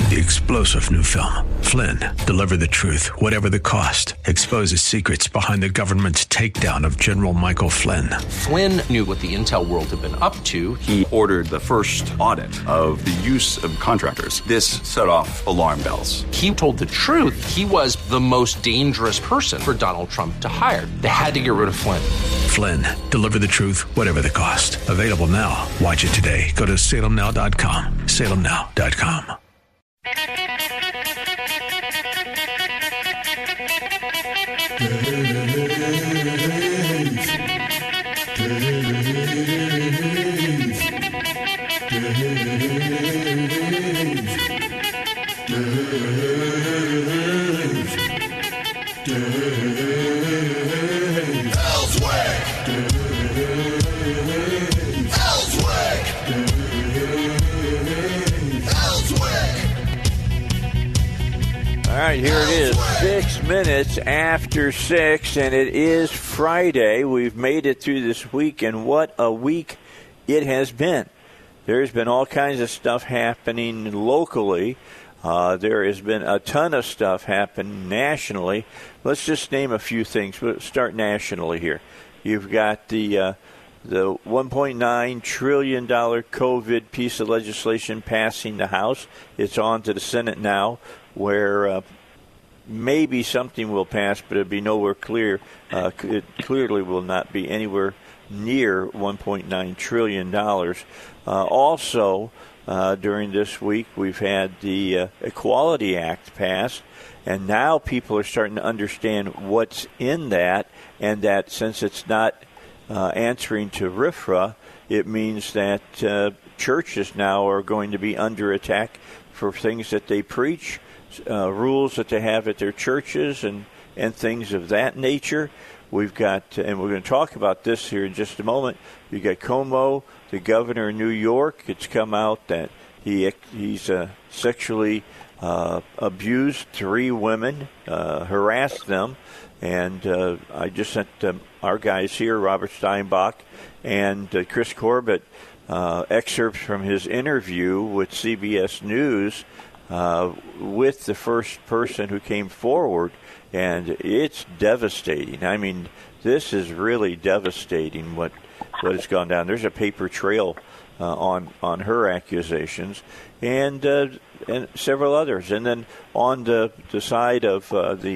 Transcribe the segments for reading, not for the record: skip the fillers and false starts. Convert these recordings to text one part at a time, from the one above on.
The explosive new film, Flynn, deliver the truth, whatever the cost, exposes secrets behind the government's takedown of General Michael Flynn. Flynn knew what the intel world had been up to. He ordered the first audit of the use of contractors. This set off alarm bells. He told the truth. He was the most dangerous person for Donald Trump to hire. They had to get rid of Flynn. Flynn, deliver the truth, whatever the cost. Available now. Watch it today. Go to salemnow.com. salemnow.com. All right, here it is, 6 minutes after 6, and it is Friday. We've made it through this week, and what a week it has been. There's been all kinds of stuff happening locally. There has been a ton of stuff happening nationally. Let's just name a few things. We'll start nationally here. You've got the $1.9 trillion COVID piece of legislation passing the House. It's on to the Senate now, where maybe something will pass, but it'll be nowhere clear. It clearly will not be anywhere near $1.9 trillion. Also, during this week, we've had the Equality Act passed, and now people are starting to understand what's in that, and that since it's not answering to RFRA, it means that churches now are going to be under attack for things that they preach, rules that they have at their churches, and things of that nature. We've got, and we're going to talk about this here in just a moment, you got Cuomo, the governor of New York. It's come out that he's sexually abused 3 women, harassed them, and I just sent our guys here, Robert Steinbach and Chris Corbett, excerpts from his interview with CBS News with the first person who came forward, and it's devastating. I mean, this is really devastating what has gone down. There's a paper trail on her accusations, and several others. And then on the side of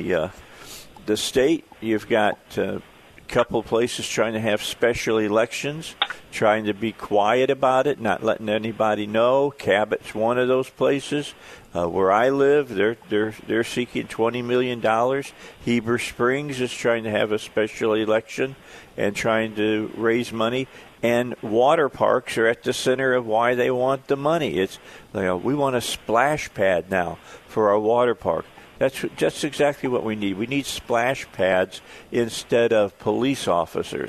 the state, you've got a couple of places trying to have special elections, trying to be quiet about it, not letting anybody know. Cabot's one of those places. Where I live, they're seeking $20 million. Heber Springs is trying to have a special election and trying to raise money. And water parks are at the center of why they want the money. It's we want a splash pad now for our water park. That's exactly what we need. We need splash pads instead of police officers.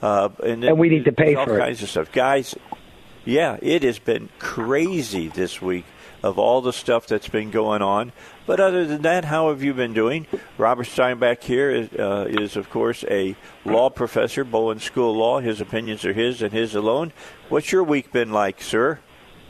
And we need to pay for it. All kinds of stuff. Guys, yeah, it has been crazy this week of all the stuff that's been going on. But other than that, how have you been doing? Robert Steinbach here is, of course, a law professor, Bowen School of Law. His opinions are his and his alone. What's your week been like, sir?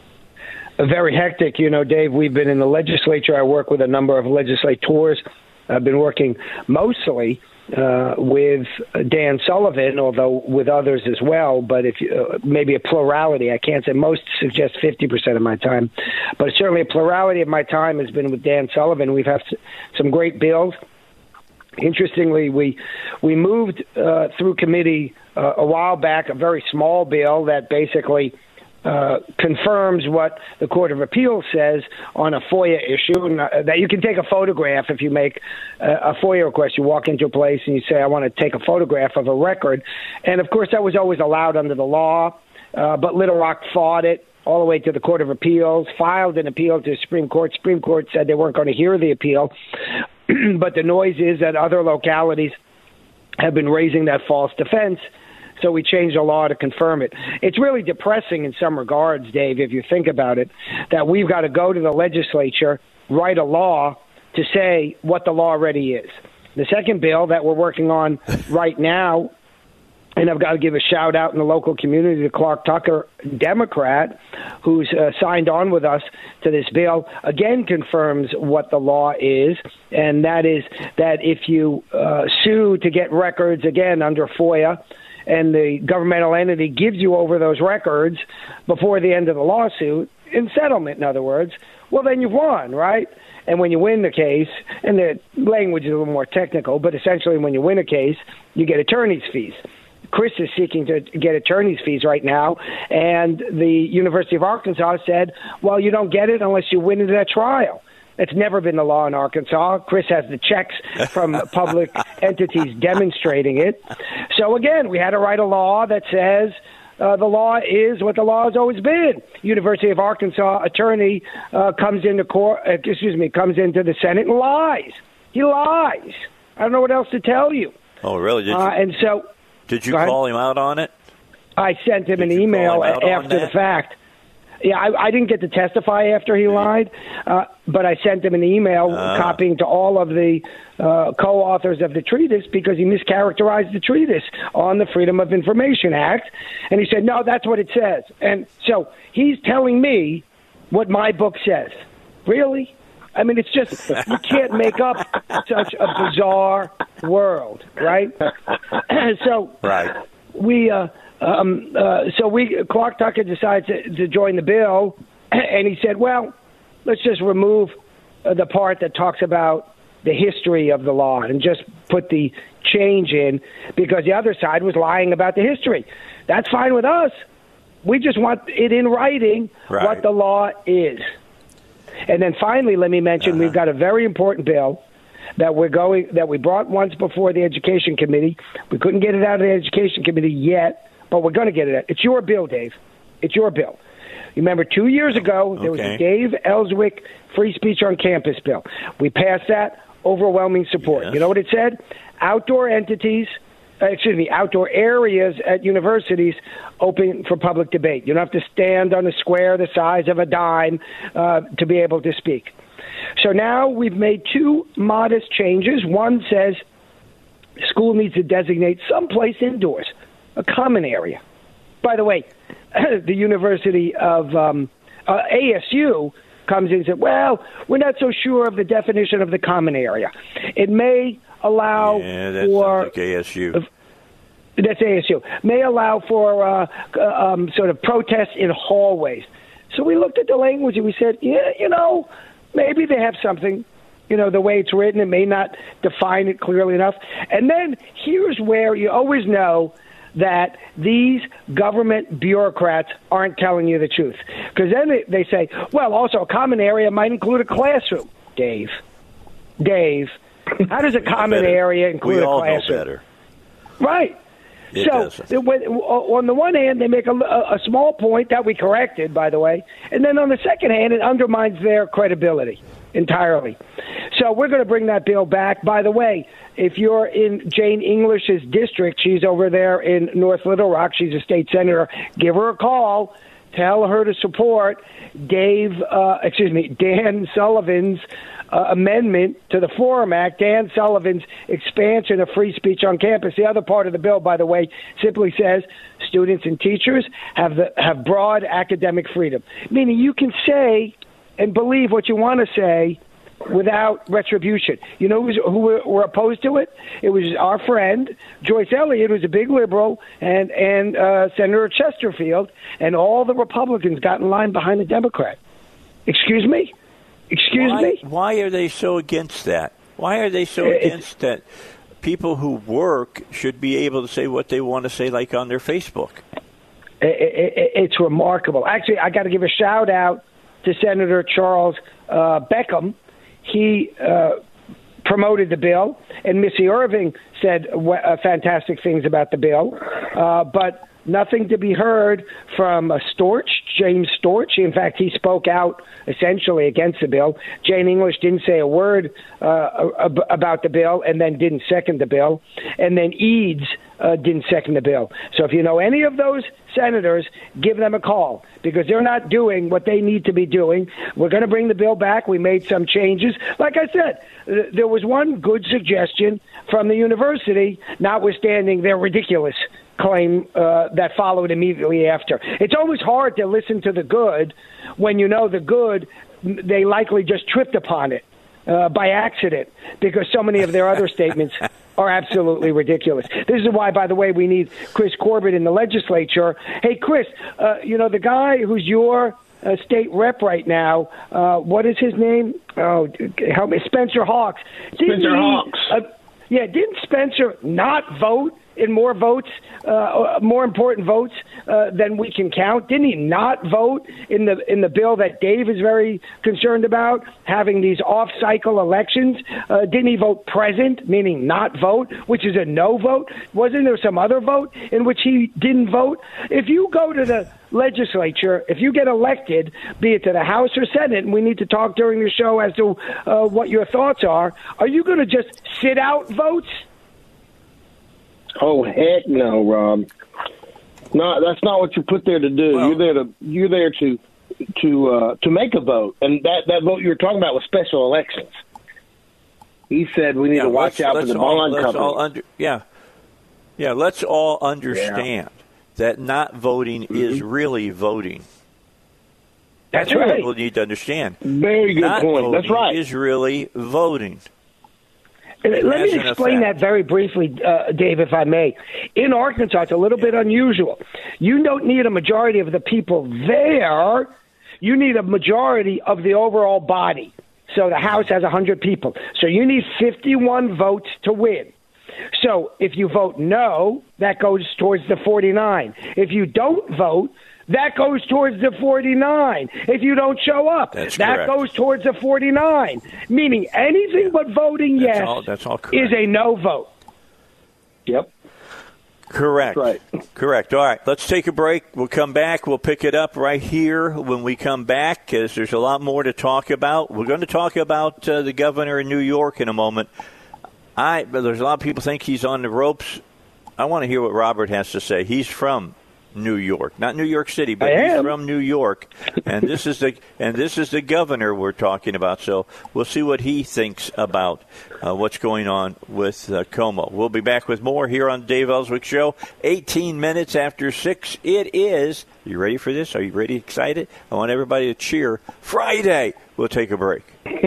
Very hectic. You know, Dave, we've been in the legislature. I work with a number of legislators. I've been working mostly with Dan Sullivan, although with others as well, but if maybe a plurality. I can't say most suggest 50% of my time, but certainly a plurality of my time has been with Dan Sullivan. We've had some great bills. Interestingly, we moved through committee a while back a very small bill that basically confirms what the Court of Appeals says on a FOIA issue, and that you can take a photograph if you make a FOIA request. You walk into a place and you say, I want to take a photograph of a record. And, of course, that was always allowed under the law, but Little Rock fought it all the way to the Court of Appeals, filed an appeal to the Supreme Court. Supreme Court said they weren't going to hear the appeal, but the noise is that other localities have been raising that false defense. So we changed the law to confirm it. It's really depressing in some regards, Dave, if you think about it, that we've got to go to the legislature, write a law to say what the law already is. The second bill that we're working on right now And I've got to give a shout out in the local community to Clark Tucker, Democrat, who's signed on with us to this bill, again confirms what the law is, and that is that if you sue to get records, again, under FOIA, and the governmental entity gives you over those records before the end of the lawsuit, in settlement, in other words, well, then you've won, right? And when you win the case, and the language is a little more technical, but essentially when you win a case, you get attorney's fees. Chris is seeking to get attorney's fees right now, and the University of Arkansas said, well, you don't get it unless you win it at trial. It's never been the law in Arkansas. Chris has the checks from public entities demonstrating it. So, again, we had to write a law that says the law is what the law has always been. University of Arkansas attorney comes into the Senate and lies. He lies. I don't know what else to tell you. Oh, really? Did you call him out on it? I sent him an email after the fact. Yeah, I didn't get to testify after he lied, but I sent him an email copying to all of the co-authors of the treatise because he mischaracterized the treatise on the Freedom of Information Act. And he said, no, that's what it says. And so he's telling me what my book says. Really? I mean, it's just, you can't make up such a bizarre world, right? So Clark Tucker decides to join the bill, and he said, well, let's just remove the part that talks about the history of the law and just put the change in because the other side was lying about the history. That's fine with us. We just want it in writing what the law is. And then finally, let me mention, we've got a very important bill that we brought once before the Education Committee. We couldn't get it out of the Education Committee yet, but we're going to get it out. It's your bill, Dave. It's your bill. You remember 2 years ago, there was a Dave Ellswick Free Speech on Campus bill. We passed that, overwhelming support. Yes. You know what it said? Outdoor areas at universities open for public debate. You don't have to stand on a square the size of a dime to be able to speak. So now we've made two modest changes. One says school needs to designate someplace indoors, a common area. By the way, the University of ASU comes in and says, well, we're not so sure of the definition of the common area. It may allow for like ASU. That's ASU. May allow for sort of protests in hallways. So we looked at the language and we said, maybe they have something. The way it's written, it may not define it clearly enough. And then here's where you always know that these government bureaucrats aren't telling you the truth. Because then they say, well, also a common area might include a classroom. Dave, how does a common area include a classroom? We all know better. Right. On the one hand, they make a small point that we corrected, by the way, and then on the second hand, it undermines their credibility entirely. So we're going to bring that bill back. By the way, if you're in Jane English's district, she's over there in North Little Rock, she's a state senator, give her a call. Tell her to support Dan Sullivan's amendment to the Forum Act, Dan Sullivan's expansion of free speech on campus. The other part of the bill, by the way, simply says students and teachers have broad academic freedom, meaning you can say and believe what you want to say without retribution. You know who were opposed to it? It was our friend Joyce Elliott, who's a big liberal, and Senator Chesterfield, and all the Republicans got in line behind the Democrat. Excuse me? Why are they so against that? Why are they so against that? People who work should be able to say what they want to say, like on their Facebook. It's remarkable. Actually, I got to give a shout out to Senator Charles Beckham. He promoted the bill, and Missy Irving said fantastic things about the bill, but nothing to be heard from James Storch. In fact, he spoke out essentially against the bill. Jane English didn't say a word about the bill and then didn't second the bill. And then Eads didn't second the bill. So if you know any of those senators, give them a call because they're not doing what they need to be doing. We're going to bring the bill back. We made some changes. Like I said, there was one good suggestion from the university, notwithstanding their ridiculous claim that followed immediately after. It's always hard to listen to the good when you know the good, they likely just tripped upon it by accident, because so many of their other statements are absolutely ridiculous. This is why, by the way, we need Chris Corbett in the legislature. Hey, Chris, the guy who's your state rep right now, what is his name? Oh, help me, Spencer Hawks. Didn't Spencer not vote in more important votes than we can count? Didn't he not vote in the bill that Dave is very concerned about, having these off-cycle elections? Didn't he vote present, meaning not vote, which is a no vote? Wasn't there some other vote in which he didn't vote? If you go to the legislature, if you get elected, be it to the House or Senate, and we need to talk during the show as to what your thoughts are you going to just sit out votes? Oh, heck no, Rob. No, that's not what you're put there to do. Well, you're there to make a vote, and that vote you were talking about was special elections. He said we need to watch out for the bond company. Let's all understand that not voting is really voting. That's right. People need to understand. Very good point. That's right. Is really voting. Let me explain that very briefly, Dave, if I may. In Arkansas, it's a little bit unusual. You don't need a majority of the people there. You need a majority of the overall body. So the House has 100 people. So you need 51 votes to win. So if you vote no, that goes towards the 49. If you don't vote, that goes towards the 49. If you don't show up, that goes towards the 49. Meaning anything but voting that's all correct. Is a no vote. Yep. Correct. Right. Correct. All right, let's take a break. We'll come back. We'll pick it up right here when we come back, because there's a lot more to talk about. We're going to talk about the governor in New York in a moment. But there's a lot of people think he's on the ropes. I want to hear what Robert has to say. He's from New York, not New York City, but he's from New York, and this is the governor we're talking about. So we'll see what he thinks about what's going on with Como. We'll be back with more here on Dave Ellswick Show. 18 minutes after 6. It is. Are you ready for this? Are you ready? Excited? I want everybody to cheer. Friday. We'll take a break.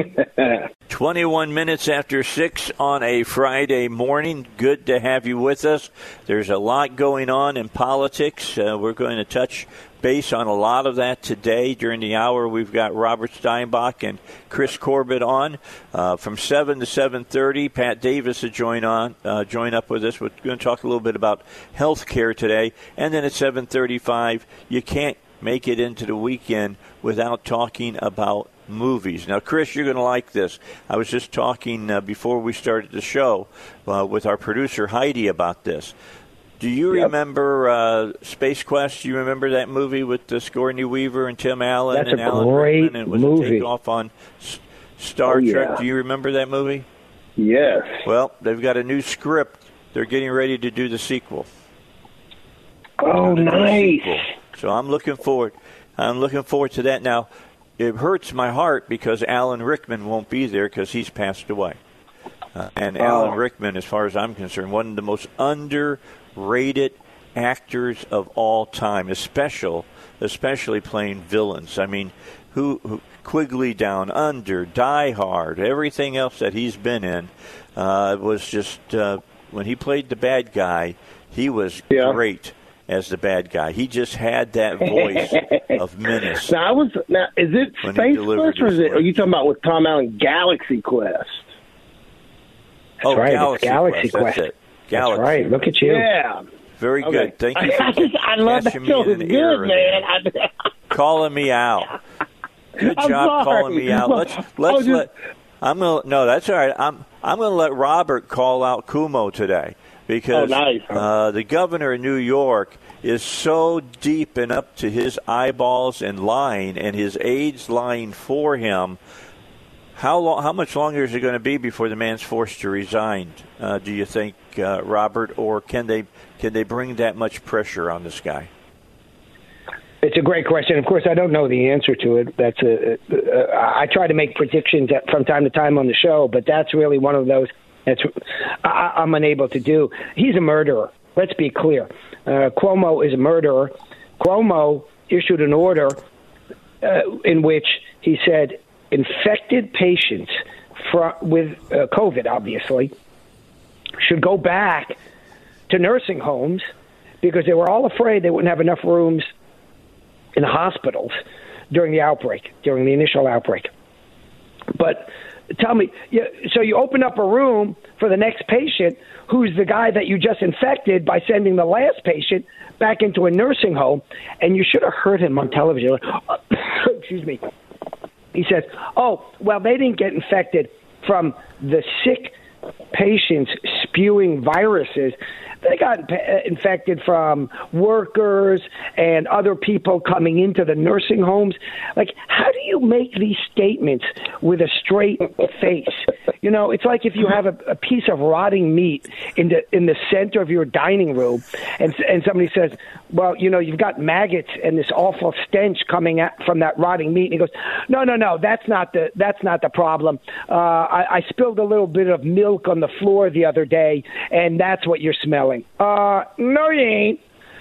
21 minutes after 6 on a Friday morning. Good to have you with us. There's a lot going on in politics. We're going to touch base on a lot of that today. During the hour, we've got Robert Steinbach and Chris Corbett on. From 7 to 7:30, Pat Davis will join up with us. We're going to talk a little bit about health care today. And then at 7:35, you can't make it into the weekend without talking about movies. Now, Chris, you're going to like this. I was just talking before we started the show with our producer Heidi about this. Do you remember Space Quest? Do you remember that movie with Sigourney Weaver and Tim Allen? That's and a Alan great Rickman, and it was movie. a takeoff on Star Trek. Do you remember that movie? Yes. Well, they've got a new script. They're getting ready to do the sequel. Oh, nice. So I'm looking forward to that. Now, it hurts my heart because Alan Rickman won't be there because he's passed away. Alan Rickman, as far as I'm concerned, one of the most underrated actors of all time, especially playing villains. I mean, who Quigley Down Under, Die Hard, everything else that he's been in was just when he played the bad guy, he was great as the bad guy. He just had that voice of menace. Now, is it Space Quest, or are you talking about with Tom Allen, Galaxy Quest? Oh, right. Galaxy Quest. That's it. That's right. Look at you. Yeah. Very good. Thank you for I love that show. It's good, man. Calling me out. Good job calling me out. No, that's all right. I'm going to let Robert call out Cuomo today because the governor of New York is so deep and up to his eyeballs in lying, and his aides lying for him. How much longer is it going to be before the man's forced to resign? Do you think, Robert, or can they bring that much pressure on this guy? It's a great question. Of course, I don't know the answer to it. I try to make predictions from time to time on the show, but that's really one of those I'm unable to do. He's a murderer. let's be clear. Cuomo is a murderer. Cuomo issued an order in which he said infected patients with COVID, obviously, should go back to nursing homes because they were all afraid they wouldn't have enough rooms in the hospitals during the outbreak, during the initial outbreak. But tell me, so you open up a room for the next patient who's the guy that you just infected by sending the last patient back into a nursing home, and you should have heard him on television. Excuse me. He says, oh, well, they didn't get infected from the sick patients spewing viruses. They got infected from workers and other people coming into the nursing homes. Like, how do you make these statements with a straight face? You know, it's like if you have a piece of rotting meat in the center of your dining room, and somebody says, well, you know, you've got maggots and this awful stench coming from that rotting meat. And he goes, no, that's not the problem. I spilled a little bit of milk on the floor the other day, and that's what you're smelling. No, you ain't.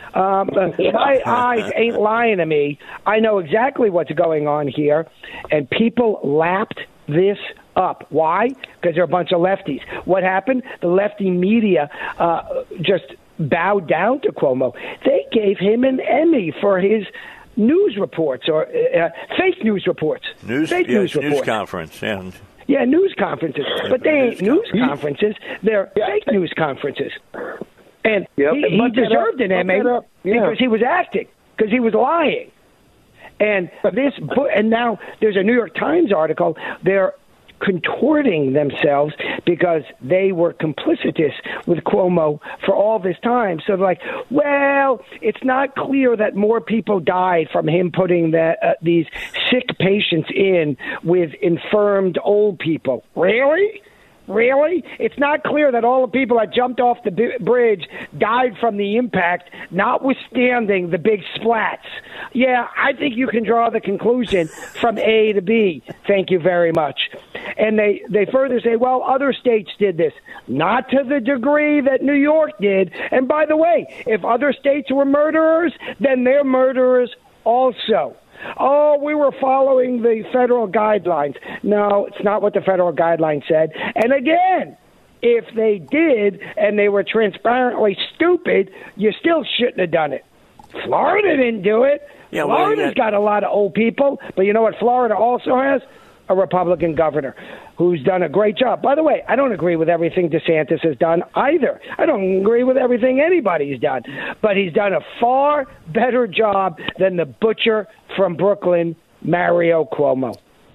My eyes ain't lying to me. I know exactly what's going on here, and people lapped this up. Why? Because they're a bunch of lefties. What happened? The lefty media just bowed down to Cuomo. They gave him an Emmy for his news reports or fake news reports. News conference, yeah. Yeah, news conferences. But they ain't news conferences. They're fake news conferences. And he deserved an Emmy because he was acting, because he was lying. And now there's a New York Times article. They're contorting themselves because they were complicitous with Cuomo for all this time. So they're like, well, it's not clear that more people died from him putting these sick patients in with infirmed old people. Really? Really? It's not clear that all the people that jumped off the bridge died from the impact, notwithstanding the big splats. Yeah, I think you can draw the conclusion from A to B. Thank you very much. And they further say, well, other states did this. Not to the degree that New York did. And by the way, if other states were murderers, then they're murderers also. Oh, we were following the federal guidelines. No, it's not what the federal guidelines said. And again, if they did and they were transparently stupid, you still shouldn't have done it. Florida didn't do it. Yeah, Florida's got a lot of old people, but you know what Florida also has? A Republican governor who's done a great job. By the way, I don't agree with everything DeSantis has done either. I don't agree with everything anybody's done. But he's done a far better job than the butcher from Brooklyn, Mario Cuomo.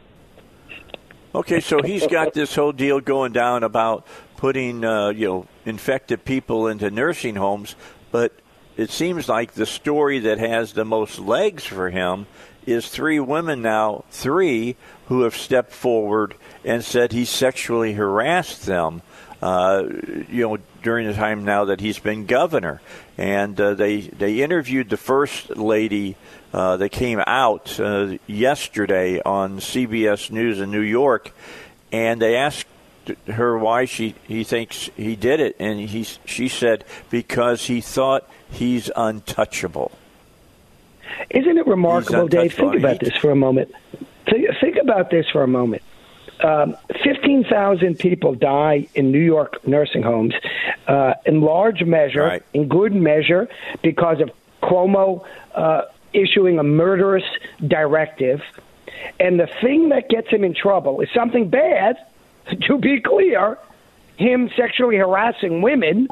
Okay, so he's got this whole deal going down about putting infected people into nursing homes, but it seems like the story that has the most legs for him is three women now, who have stepped forward and said he sexually harassed them, during the time now that he's been governor. And they interviewed the first lady that came out yesterday on CBS News in New York, and they asked her why he thinks he did it, and she said because he thought he's untouchable. Isn't it remarkable, Dave? Think about this for a moment. Think about this for a moment. 15,000 people die in New York nursing homes, in large measure, in good measure, because of Cuomo issuing a murderous directive. And the thing that gets him in trouble is something bad, to be clear, him sexually harassing women,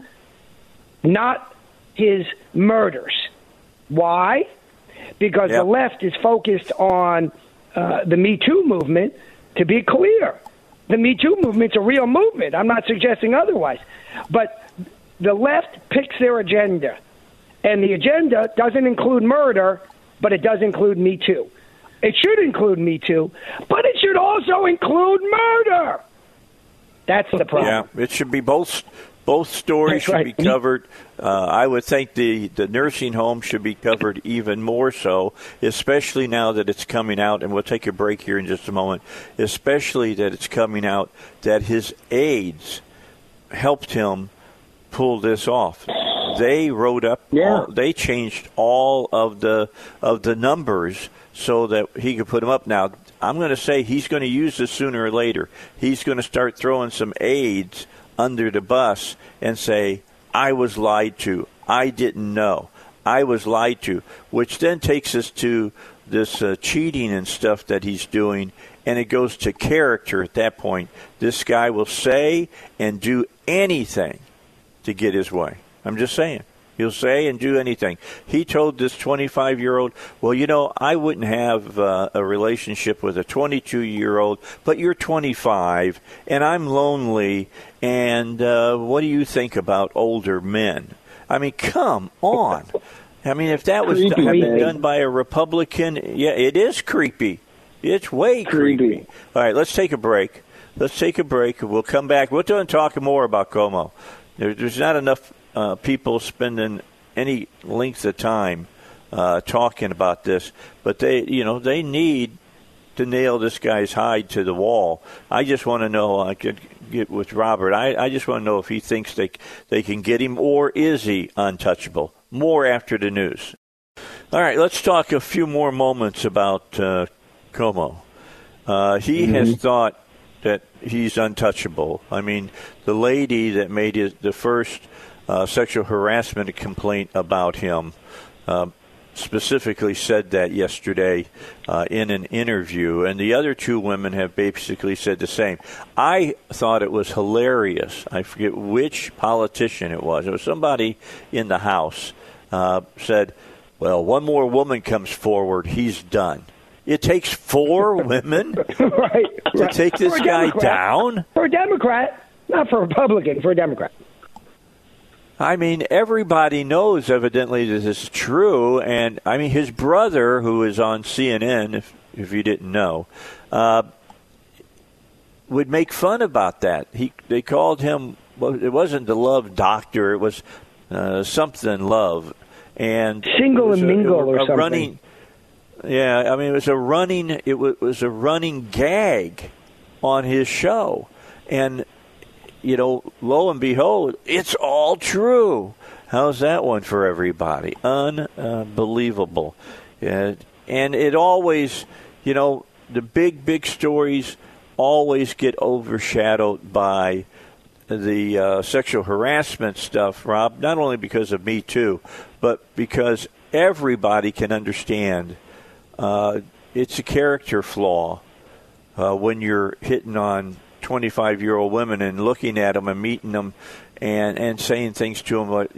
not his murders. Why? Because the left is focused on the Me Too movement. To be clear, the Me Too movement's a real movement. I'm not suggesting otherwise. But the left picks their agenda. And the agenda doesn't include murder, but it does include Me Too. It should include Me Too, but it should also include murder. That's the problem. Yeah, it should be both stories should be covered. I would think the nursing home should be covered even more so, especially now that it's coming out, and we'll take a break here in just a moment, especially that it's coming out that his aides helped him pull this off. they wrote up, they changed all of the numbers so that he could put them up. Now, I'm going to say he's going to use this sooner or later. He's going to start throwing some aides under the bus and say, I was lied to. I didn't know. I was lied to, which then takes us to this cheating and stuff that he's doing, and it goes to character at that point. This guy will say and do anything to get his way. I'm just saying. He'll say and do anything. He told this 25-year-old, well, I wouldn't have a relationship with a 22-year-old, but you're 25, and I'm lonely, and what do you think about older men? I mean, come on. I mean, if that was done by a Republican, it is creepy. It's way creepy. All right, let's take a break. We'll come back. We'll talk more about Cuomo. There's not enough people spending any length of time talking about this, but they need to nail this guy's hide to the wall. I just want to know. I could get with Robert. I just want to know if he thinks they can get him, or is he untouchable? More after the news. All right, let's talk a few more moments about Cuomo. He has thought that he's untouchable. I mean, the lady that made the first sexual harassment complaint about him specifically said that yesterday in an interview, and the other two women have basically said the same. I thought it was hilarious. I forget which politician it was. It was somebody in the House said, well, one more woman comes forward, he's done. It takes 4 women to take this guy down? For a Democrat, not for a Republican, for a Democrat. I mean, everybody knows, evidently, that this is true. And, I mean, his brother, who is on CNN, if you didn't know, would make fun about that. They called him, well, it wasn't the Love Doctor, it was something Love. And Single and Mingle or something. Running, I mean, it was a running gag on his show. And lo and behold, it's all true. How's that one for everybody? Unbelievable. And it always, the big stories always get overshadowed by the sexual harassment stuff, Rob, not only because of Me Too, but because everybody can understand it's a character flaw when you're hitting on 25-year-old women and looking at them and meeting them and saying things to them. But,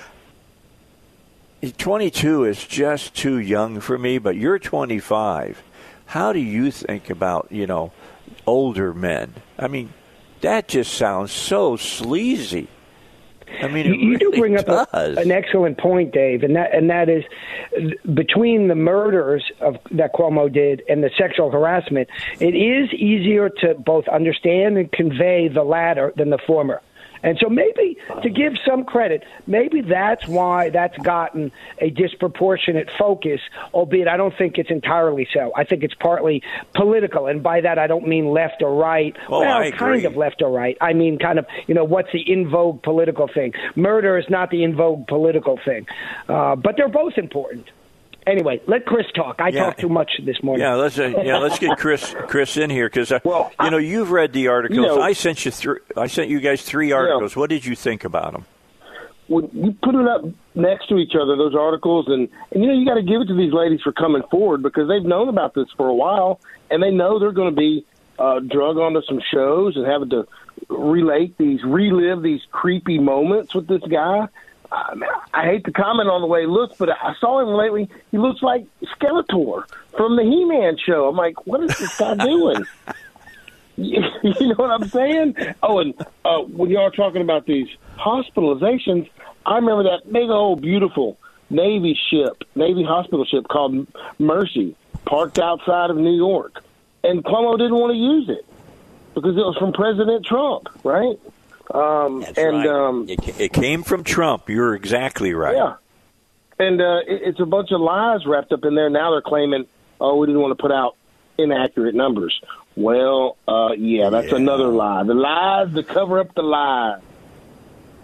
22 is just too young for me, but you're 25. How do you think about, older men? I mean, that just sounds so sleazy. I mean, you do bring up an excellent point, Dave, and that is between the murders that Cuomo did and the sexual harassment, it is easier to both understand and convey the latter than the former. And so maybe, to give some credit, maybe that's why that's gotten a disproportionate focus, albeit I don't think it's entirely so. I think it's partly political, and by that I don't mean left or right. Kind of left or right. I mean kind of, what's the in vogue political thing. Murder is not the in vogue political thing. But they're both important. Anyway, let Chris talk. I talked too much this morning. Let's get Chris in here because you've read the articles. I sent you guys 3 articles. Yeah. What did you think about them? When you put it up next to each other, those articles, and you got to give it to these ladies for coming forward because they've known about this for a while, and they know they're going to be drug onto some shows and having to relive these creepy moments with this guy. I hate to comment on the way he looks, but I saw him lately. He looks like Skeletor from the He-Man show. I'm like, what is this guy doing? You know what I'm saying? Oh, and when y'all are talking about these hospitalizations, I remember that big old beautiful Navy hospital ship called Mercy, parked outside of New York. And Cuomo didn't want to use it because it was from President Trump, right? That's right. It came from Trump. You're exactly right. Yeah. And it's a bunch of lies wrapped up in there. Now they're claiming, we didn't want to put out inaccurate numbers. Well, that's another lie. The lies that cover up the lies.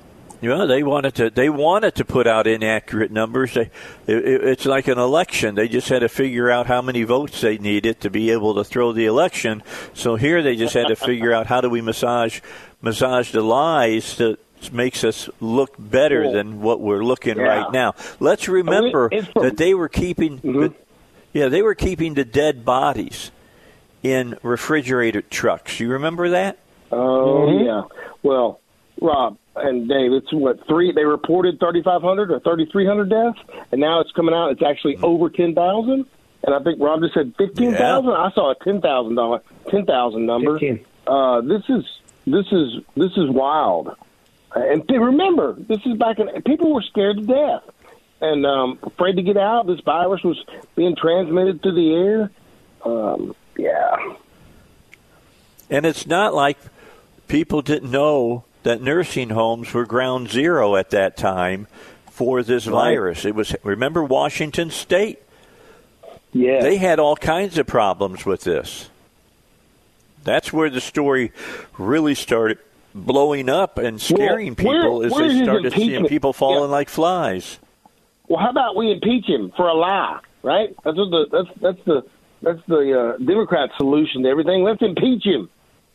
Yeah, they wanted to put out inaccurate numbers. It's like an election. They just had to figure out how many votes they needed to be able to throw the election. So here they just had to figure out how do we massage the lies that makes us look better than what we're looking right now. Let's remember that they were keeping they were keeping the dead bodies in refrigerated trucks. You remember that? Oh, yeah. Well, Rob and Dave, it's they reported 3,500 or 3,300 deaths, and now it's coming out, it's actually over 10,000. And I think Rob just said 15,000. I saw a 10,000 number. 15. This is wild. And remember, this is back in, people were scared to death and afraid to get out. This virus was being transmitted through the air. And it's not like people didn't know that nursing homes were ground zero at that time for this virus. It was, remember Washington State? Yeah. They had all kinds of problems with this. That's where the story really started blowing up and scaring people as they started seeing people falling like flies. Well, how about we impeach him for a lie, right? That's the Democrat solution to everything. Let's impeach him.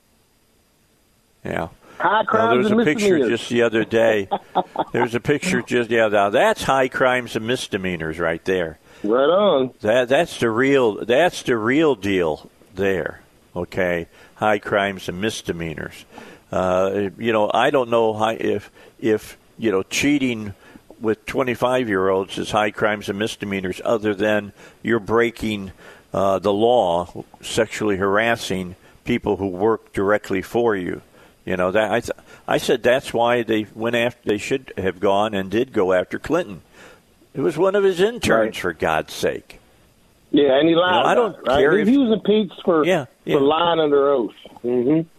Yeah. High crimes and misdemeanors. There was a picture just the other day. There's a picture now that's high crimes and misdemeanors right there. Right on. That's the real deal there. Okay, high crimes and misdemeanors. I don't know if cheating with 25-year-olds is high crimes and misdemeanors, other than you're breaking the law, sexually harassing people who work directly for you. I said that's why they went after. They should have gone and did go after Clinton. It was one of his interns, for God's sake. Yeah, and he lied. I don't care if he was impeached for lying under oath. Mm-hmm.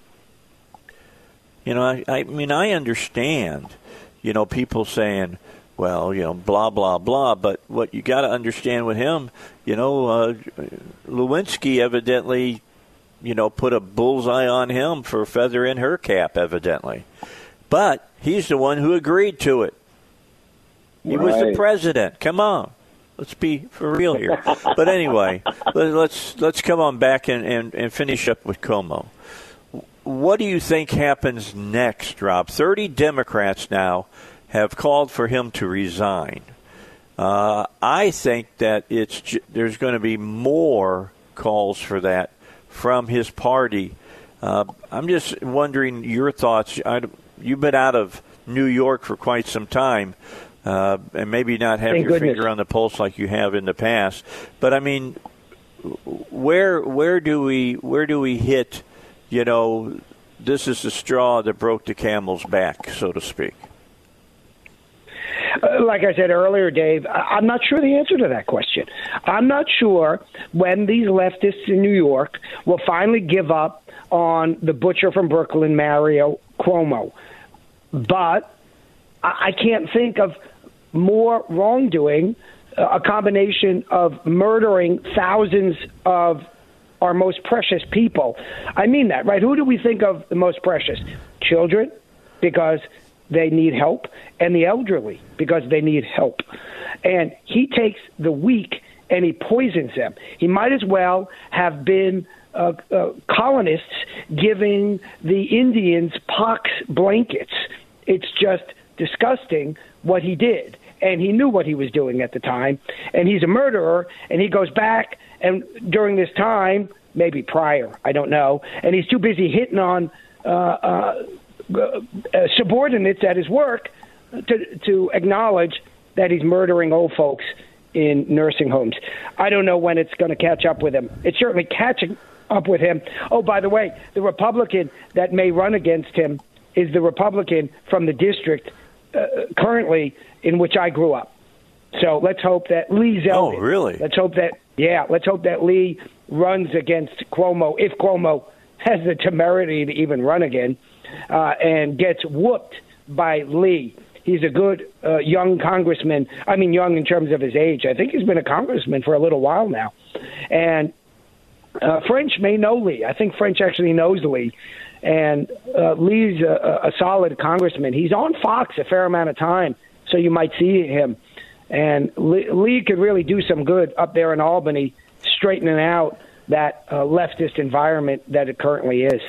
I mean, I understand, people saying, well, blah, blah, blah. But what you got to understand with him, Lewinsky evidently, put a bullseye on him for a feather in her cap, evidently. But he's the one who agreed to it. He was the president. Come on. Let's be for real here. But anyway, let's come on back and finish up with Cuomo. What do you think happens next, Rob? 30 Democrats now have called for him to resign. I think that there's going to be more calls for that from his party. I'm just wondering your thoughts. You've been out of New York for quite some time, and maybe not have your finger on the pulse like you have in the past. But I mean, where do we hit? This is the straw that broke the camel's back, so to speak. Like I said earlier, Dave, I'm not sure the answer to that question. I'm not sure when these leftists in New York will finally give up on the butcher from Brooklyn, Mario Cuomo. But I can't think of more wrongdoing, a combination of murdering thousands of our most precious people. I mean that, right? Who do we think of the most precious? Children, because they need help, and the elderly, because they need help. And he takes the weak and he poisons them. He might as well have been colonists giving the Indians pox blankets. It's just disgusting what he did. And he knew what he was doing at the time. And he's a murderer, and he goes back, and during this time, maybe prior, I don't know, and he's too busy hitting on subordinates at his work to acknowledge that he's murdering old folks in nursing homes. I don't know when it's going to catch up with him. It's certainly catching up with him. Oh, by the way, the Republican that may run against him is the Republican from the district currently in which I grew up. So let's hope that Lee Zeldin. Oh, really? Let's hope that Lee runs against Cuomo, if Cuomo has the temerity to even run again, and gets whooped by Lee. He's a good young congressman. I mean, young in terms of his age. I think he's been a congressman for a little while now. And French may know Lee. I think French actually knows Lee. And Lee's a solid congressman. He's on Fox a fair amount of time, so you might see him. And Lee could really do some good up there in Albany, straightening out that leftist environment that it currently is.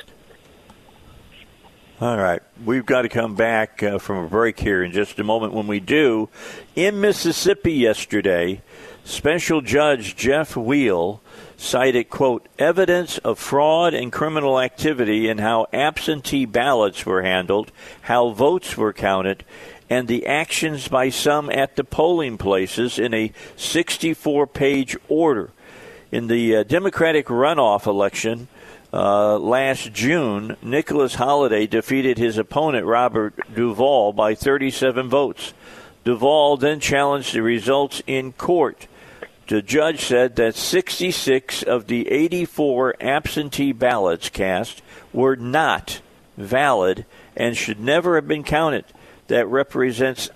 All right. We've got to come back from a break here in just a moment. When we do, in Mississippi yesterday, Special Judge Jeff Wheel cited, quote, evidence of fraud and criminal activity in how absentee ballots were handled, how votes were counted, and the actions by some at the polling places in a 64-page order. In the Democratic runoff election last June, Nicholas Holliday defeated his opponent, Robert Duvall, by 37 votes. Duvall then challenged the results in court. The judge said that 66 of the 84 absentee ballots cast were not valid and should never have been counted. That represents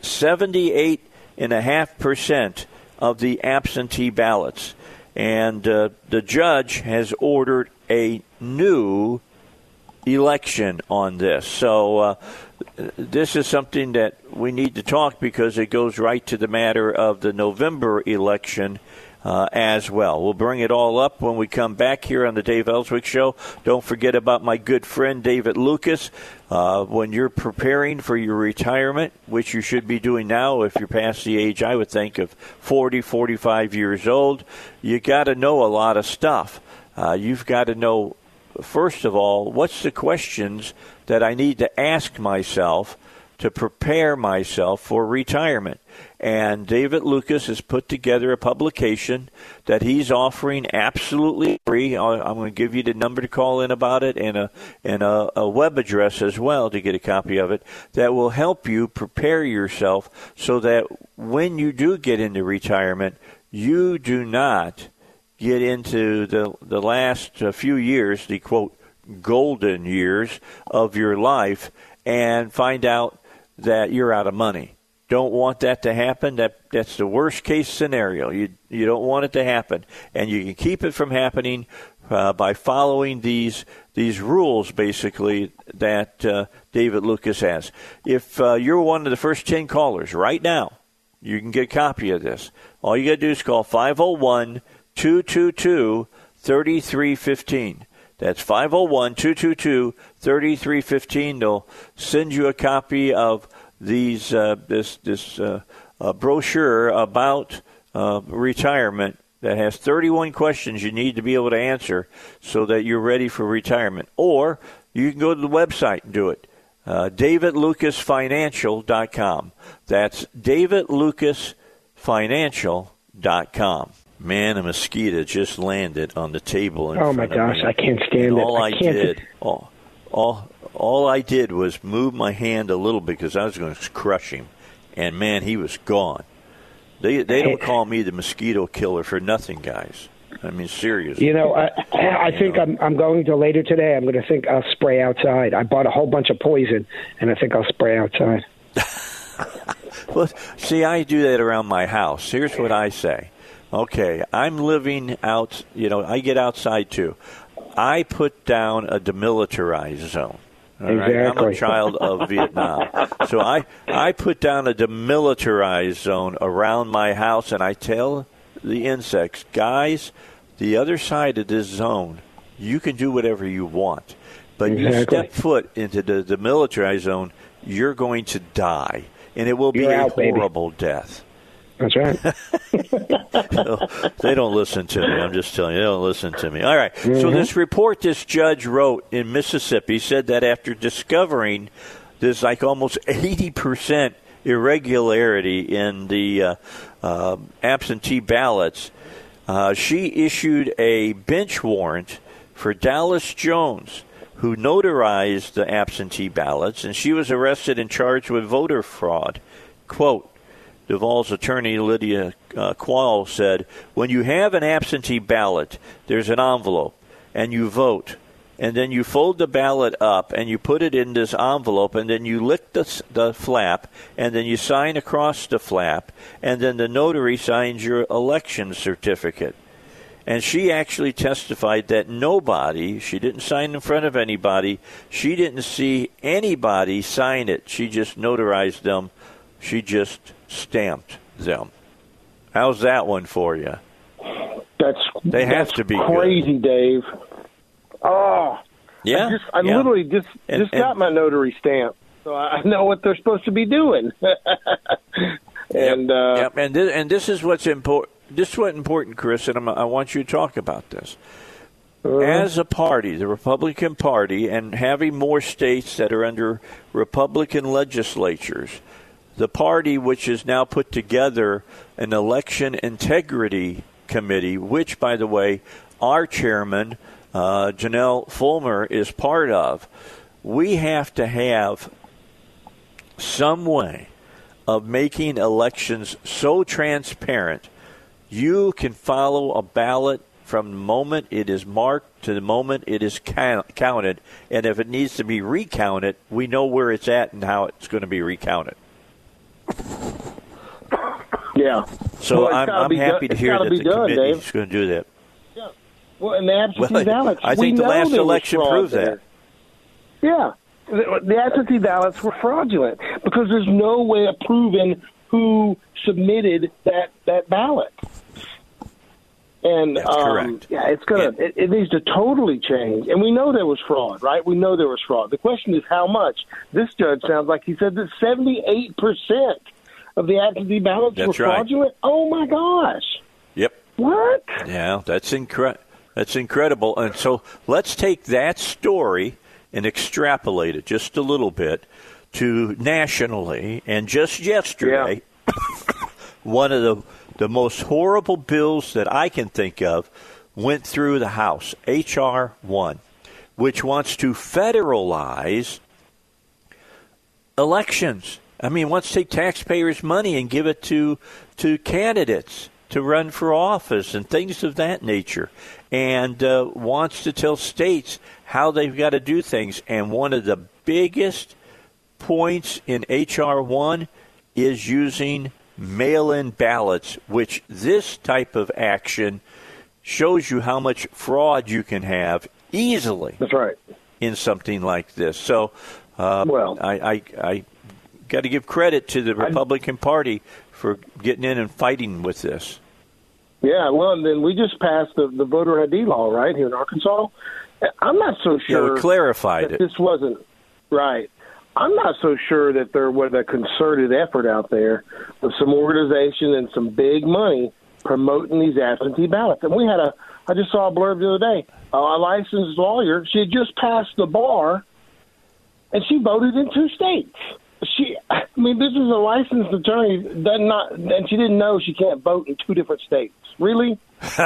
78.5% of the absentee ballots. And the judge has ordered a new election on this. So this is something that we need to talk because it goes right to the matter of the November election as well. We'll bring it all up when we come back here on the Dave Ellswick Show. Don't forget about my good friend David Lucas. When you're preparing for your retirement, which you should be doing now if you're past the age, I would think, of 40, 45 years old, you got to know a lot of stuff. You've got to know, first of all, what's the questions that I need to ask myself to prepare myself for retirement. And David Lucas has put together a publication that he's offering absolutely free. I'm going to give you the number to call in about it and a web address as well to get a copy of it that will help you prepare yourself so that when you do get into retirement, you do not get into the last few years, the, quote, golden years of your life and find out that you're out of money. Don't want that to happen. That's the worst case scenario. You don't want it to happen, and you can keep it from happening by following these rules, basically, that David Lucas has. If you're one of the first 10 callers right now, you can get a copy of this. All you got to do is call 501-222-3315. That's 501-222-3315. They'll send you a copy of these this brochure about retirement that has 31 questions you need to be able to answer so that you're ready for retirement. Or you can go to the website and do it, davidlucasfinancial.com. That's davidlucasfinancial.com. Man, a mosquito just landed on the table. Oh my gosh, I can't stand it. All I did was move my hand a little bit because I was going to crush him, and man, he was gone. They don't call me the mosquito killer for nothing, guys. I mean, seriously. You know, I think I'm going to later today. I'm going to think I'll spray outside. I bought a whole bunch of poison, and I think I'll spray outside. Well, see, I do that around my house. Here's what I say. Okay, I'm living out, I get outside too. I put down a demilitarized zone. All right? Exactly. I'm a child of Vietnam. So I put down a demilitarized zone around my house, and I tell the insects, guys, the other side of this zone, you can do whatever you want. But you step foot into the demilitarized zone, you're going to die. And it will be a horrible death. That's right. They don't listen to me. I'm just telling you, they don't listen to me. All right. Mm-hmm. So this report this judge wrote in Mississippi said that after discovering this like almost 80% irregularity in the absentee ballots, she issued a bench warrant for Dallas Jones, who notarized the absentee ballots, and she was arrested and charged with voter fraud. Quote, Duvall's attorney, Lydia Quall, said, when you have an absentee ballot, there's an envelope, and you vote, and then you fold the ballot up, and you put it in this envelope, and then you lick the flap, and then you sign across the flap, and then the notary signs your election certificate. And she actually testified that she didn't sign in front of anybody. She didn't see anybody sign it. She just notarized them. She just stamped them. How's that one for you? They have to be crazy, good. Dave. Oh, yeah. I literally just got my notary stamp, so I know what they're supposed to be doing. And this is what's important. This is what's important, Chris, and I want you to talk about this. As a party, the Republican Party, and having more states that are under Republican legislatures, the party which has now put together an election integrity committee, which, by the way, our chairman, Janelle Fulmer, is part of, we have to have some way of making elections so transparent you can follow a ballot from the moment it is marked to the moment it is counted, and if it needs to be recounted, we know where it's at and how it's going to be recounted. Yeah. So I'm happy to hear that the committee is going to do that. Yeah. Well, and the absentee ballots. I think the last election proved that. Yeah. The absentee ballots were fraudulent because there's no way of proving who submitted that ballot. And that's correct. Yeah, it's it needs to totally change. And we know there was fraud, right? We know there was fraud. The question is how much. This judge sounds like he said that 78% of the absentee ballots were fraudulent. Right. Oh my gosh. Yep. What? Yeah, that's incredible. And so let's take that story and extrapolate it just a little bit to nationally. And just yesterday, one of the most horrible bills that I can think of went through the House, H.R. 1, which wants to federalize elections. I mean, wants to take taxpayers' money and give it to candidates to run for office and things of that nature, and wants to tell states how they've got to do things. And one of the biggest points in H.R. 1 is using mail-in ballots, which this type of action shows you how much fraud you can have easily. That's right. In something like this. So I got to give credit to the Republican Party for getting in and fighting with this. Yeah, well, and then we just passed the voter ID law, right, here in Arkansas. I'm not so sure. Yeah, we clarified it. This wasn't right. I'm not so sure that there was a concerted effort out there of some organization and some big money promoting these absentee ballots. And I just saw a blurb the other day. A licensed lawyer, she had just passed the bar, and she voted in 2 states. This is a licensed attorney, and she didn't know she can't vote in 2 different states. Really?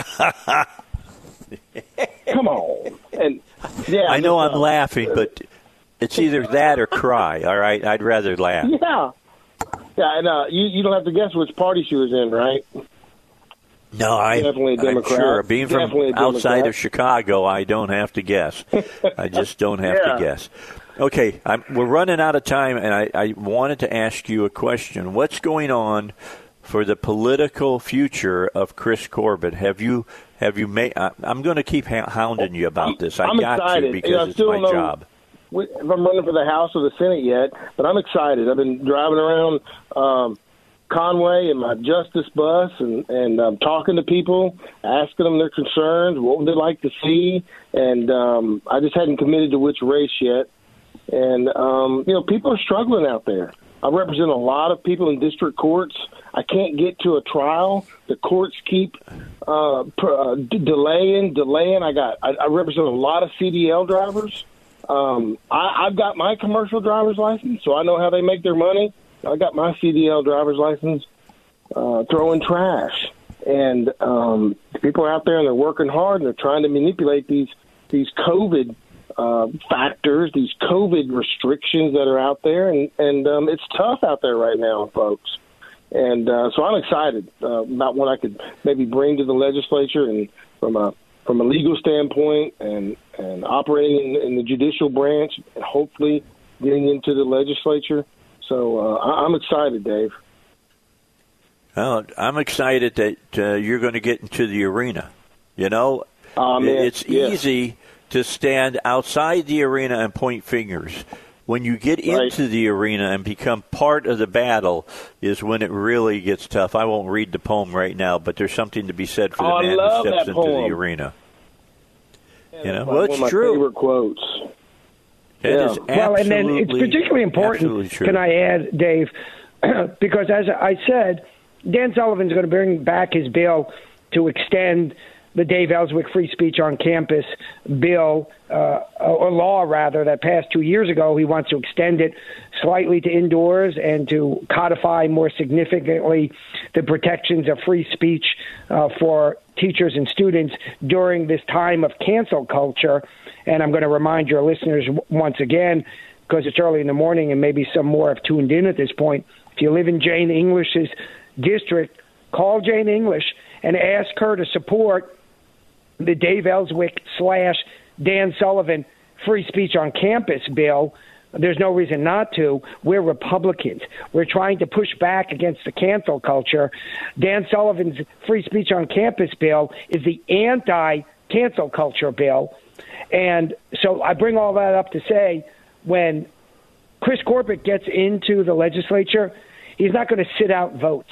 Come on. And I know I'm laughing, but it's either that or cry, all right? I'd rather laugh. Yeah. Yeah, and you don't have to guess which party she was in, right? No, definitely a Democrat. I'm sure. Being from outside of Chicago, I don't have to guess. I just don't have to guess. Okay, we're running out of time, and I wanted to ask you a question. What's going on for the political future of Chris Corbett? Have you made? I'm going to keep hounding you about this. I'm excited because it's my job. If I'm running for the House or the Senate yet, but I'm excited. I've been driving around Conway in my Justice bus and talking to people, asking them their concerns, what would they like to see, and I just hadn't committed to which race yet. And, people are struggling out there. I represent a lot of people in district courts. I can't get to a trial. The courts keep delaying. I represent a lot of CDL drivers. I've got my commercial driver's license, so I know how they make their money. I got my CDL driver's license throwing trash. And people are out there, and they're working hard, and they're trying to manipulate these COVID factors, these COVID restrictions that are out there, and it's tough out there right now, folks. And so I'm excited about what I could maybe bring to the legislature, and from a legal standpoint, and operating in the judicial branch, and hopefully getting into the legislature. So I'm excited, Dave. Well, I'm excited that you're going to get into the arena. You know, it's easy to stand outside the arena and point fingers. When you get into the arena and become part of the battle is when it really gets tough. I won't read the poem right now, but there's something to be said for the man who steps into the arena. You know, well, it's true. Favorite quotes. It is and then it's particularly important, can I add, Dave, because as I said, Dan Sullivan's going to bring back his bill to extend the Dave Ellswick free speech on campus bill, or law rather, that passed 2 years ago. He wants to extend it slightly to indoors and to codify more significantly the protections of free speech for teachers and students during this time of cancel culture. And I'm going to remind your listeners once again, because it's early in the morning and maybe some more have tuned in at this point, if you live in Jane English's district, call Jane English and ask her to support the Dave Ellswick / Dan Sullivan free speech on campus bill. There's no reason not to. We're Republicans. We're trying to push back against the cancel culture. Dan Sullivan's free speech on campus bill is the anti-cancel culture bill. And so I bring all that up to say when Chris Corbett gets into the legislature, he's not going to sit out votes.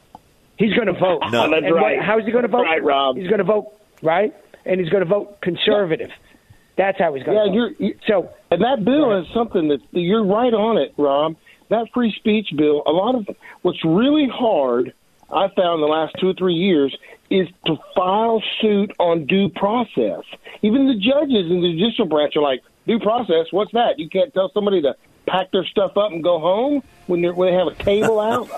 He's going to vote. No. And right. How is he going to vote? Right, Rob. He's going to vote, right? And he's going to vote conservative. That's how he's going to vote. And that bill is something that you're right on it, Rob. That free speech bill, a lot of what's really hard, I found the last 2 or 3 years, is to file suit on due process. Even the judges in the judicial branch are like, due process, what's that? You can't tell somebody to pack their stuff up and go home when they have a table out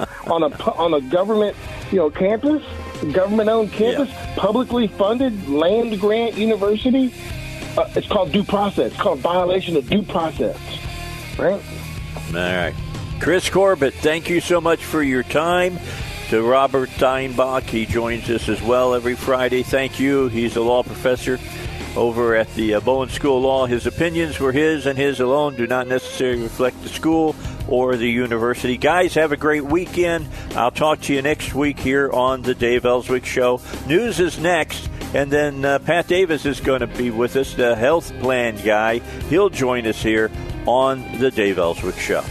on a government campus, government-owned campus, publicly funded, land-grant university. It's called due process. It's called violation of due process, right? All right. Chris Corbett, thank you so much for your time. To Robert Steinbach, he joins us as well every Friday. Thank you. He's a law professor over at the Bowen School of Law. His opinions were his and his alone, do not necessarily reflect the school or the university. Guys, have a great weekend. I'll talk to you next week here on the Dave Ellswick Show. News is next, and then Pat Davis is going to be with us, the health plan guy. He'll join us here on the Dave Ellswick Show.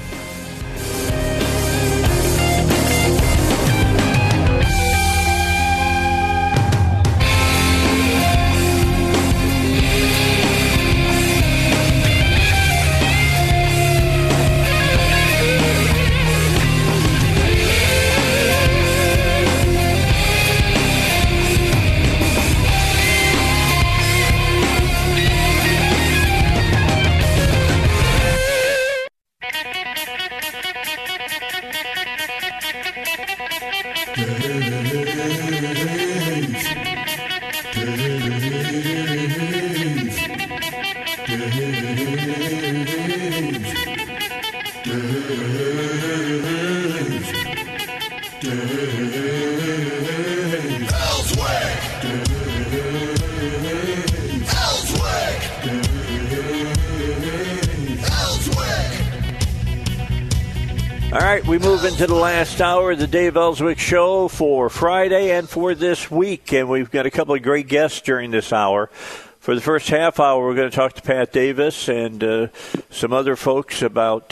All right, we move into the last hour of the Dave Ellswick Show for Friday and for this week, and we've got a couple of great guests during this hour. For the first half hour, we're going to talk to Pat Davis and some other folks about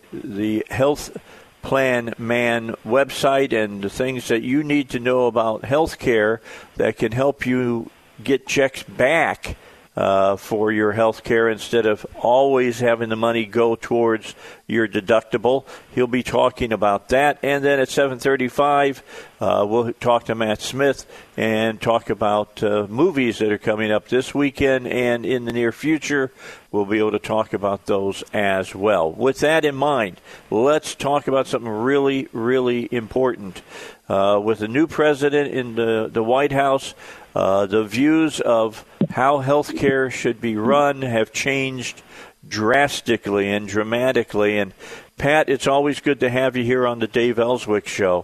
the Health Plan Man website and the things that you need to know about health care that can help you get checks back for your health care instead of always having the money go towards your deductible. He'll be talking about that. And then at 7:35, we'll talk to Matt Smith and talk about movies that are coming up this weekend and in the near future. We'll be able to talk about those as well. With that in mind, let's talk about something really, really important. With the new president in the White House, the views of how health care should be run have changed drastically and dramatically. And, Pat, it's always good to have you here on the Dave Ellswick Show.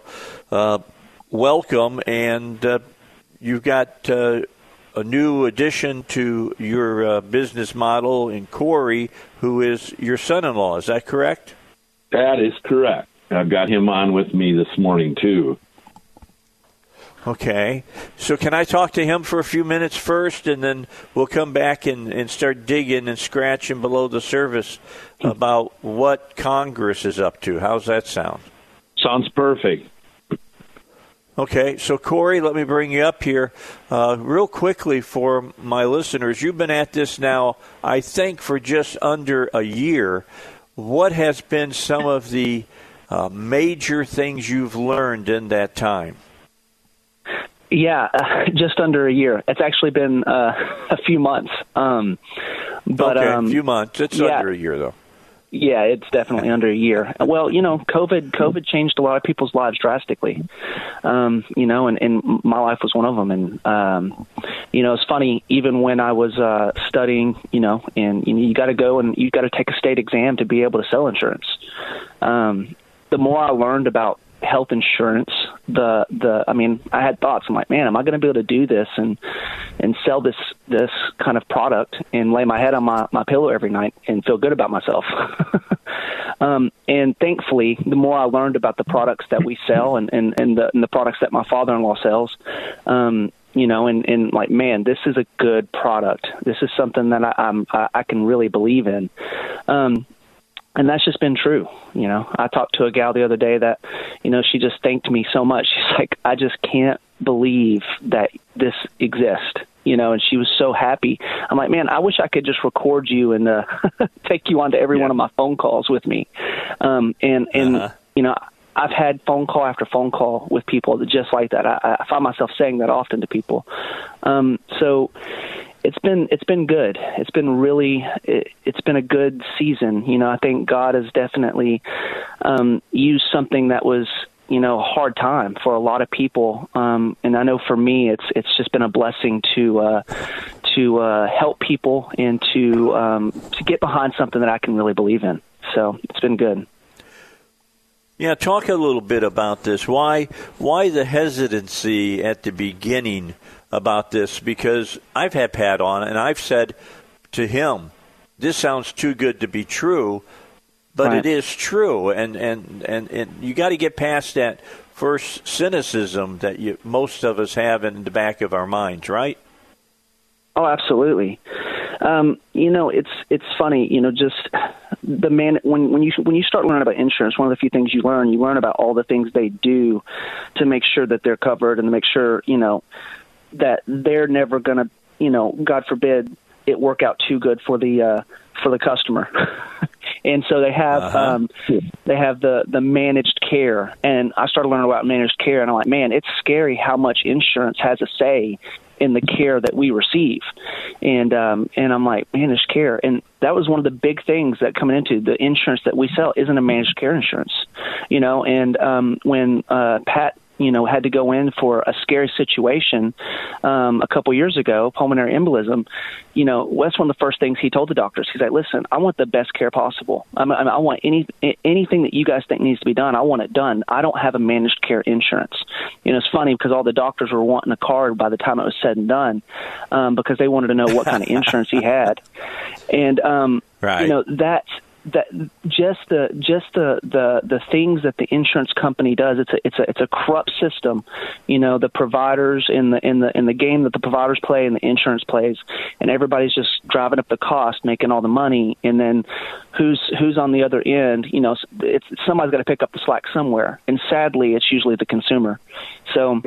Welcome, and you've got a new addition to your business model in Corey, who is your son-in-law. Is that correct? That is correct. I've got him on with me this morning, too. Okay. So can I talk to him for a few minutes first, and then we'll come back and start digging and scratching below the surface about what Congress is up to? How's that sound? Sounds perfect. Okay, so Corey, let me bring you up here real quickly for my listeners. You've been at this now, I think, for just under a year. What has been some of the major things you've learned in that time? Yeah, just under a year. It's actually been a few months. Okay, a few months. It's under a year, though. Yeah, it's definitely under a year. Well, COVID changed a lot of people's lives drastically, and my life was one of them. And, it's funny, even when I was studying, and you got to go and you got to take a state exam to be able to sell insurance. The more I learned about health insurance, I had thoughts. I'm like, man, am I going to be able to do this and sell this kind of product and lay my head on my pillow every night and feel good about myself? And thankfully, the more I learned about the products that we sell and the products that my father-in-law sells, and like, man, this is a good product. This is something that I can really believe in. And that's just been true. I talked to a gal the other day that, she just thanked me so much. She's like, I just can't believe that this exists, and she was so happy. I'm like, man, I wish I could just record you and take you onto every one of my phone calls with me. I've had phone call after phone call with people that just like that. I find myself saying that often to people. So it's been good. It's been a good season. I think God has definitely used something that was, a hard time for a lot of people. And I know for me, it's just been a blessing to help people and to get behind something that I can really believe in. So it's been good. Yeah, talk a little bit about this. Why the hesitancy at the beginning about this? Because I've had Pat on, and I've said to him, this sounds too good to be true, but It is true. And you got to get past that first cynicism that most of us have in the back of our minds, right? Oh, absolutely. It's funny, just the man when you start learning about insurance, one of the few things you learn about all the things they do to make sure that they're covered and to make sure, that they're never going to, God forbid, it work out too good for the customer. And so they have the managed care, and I started learning about managed care, and I'm like, man, it's scary how much insurance has a say in the care that we receive. And I'm like, managed care. And that was one of the big things that coming into the insurance that we sell isn't a managed care insurance, and when Pat, had to go in for a scary situation a couple years ago, pulmonary embolism, that's one of the first things he told the doctors. He's like, listen, I want the best care possible. I want anything that you guys think needs to be done, I want it done. I don't have a managed care insurance. It's funny because all the doctors were wanting a card by the time it was said and done because they wanted to know what kind of insurance he had. And, that's that just the things that the insurance company does. It's a corrupt system. The providers in the game that the providers play and the insurance plays, and everybody's just driving up the cost, making all the money, and then who's on the other end? Somebody's got to pick up the slack somewhere, and sadly, it's usually the consumer. So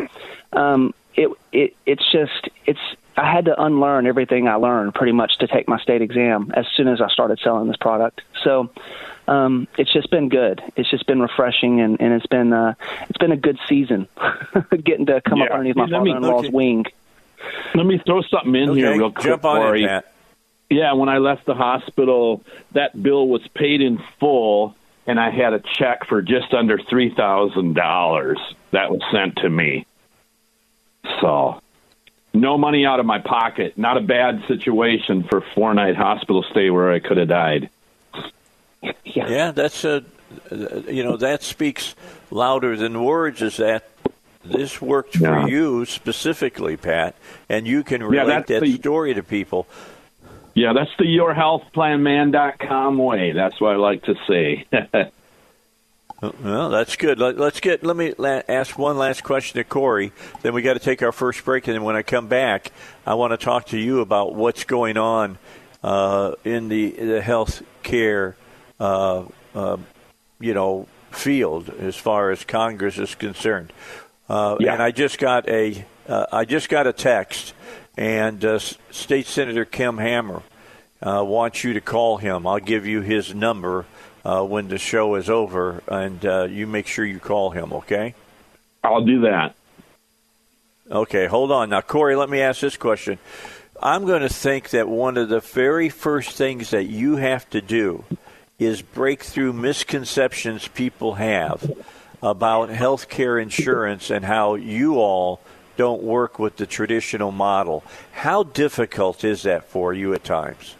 I had to unlearn everything I learned pretty much to take my state exam as soon as I started selling this product. So it's just been good. It's just been refreshing, and it's been a good season getting to come up underneath my father-in-law's wing. Let me throw something in here real quick, Jump on Corey. it, Pat. Yeah, when I left the hospital, that bill was paid in full, and I had a check for just under $3,000 that was sent to me. So no money out of my pocket. Not a bad situation for a 4-night hospital stay where I could have died. Yeah, that's that speaks louder than words. Is that this worked for you specifically, Pat, and you can relate that story to people. Yeah, that's the yourhealthplanman.com way. That's what I like to say. Well, that's good. Let me ask one last question to Corey. Then we got to take our first break, and then when I come back, I want to talk to you about what's going on in the health care, field as far as Congress is concerned. And I just got a text, and State Senator Kim Hammer wants you to call him. I'll give you his number when the show is over, and you make sure you call him, okay? I'll do that. Okay, hold on. Now, Corey, let me ask this question. I'm going to think that one of the very first things that you have to do is break through misconceptions people have about health care insurance and how you all don't work with the traditional model. How difficult is that for you at times?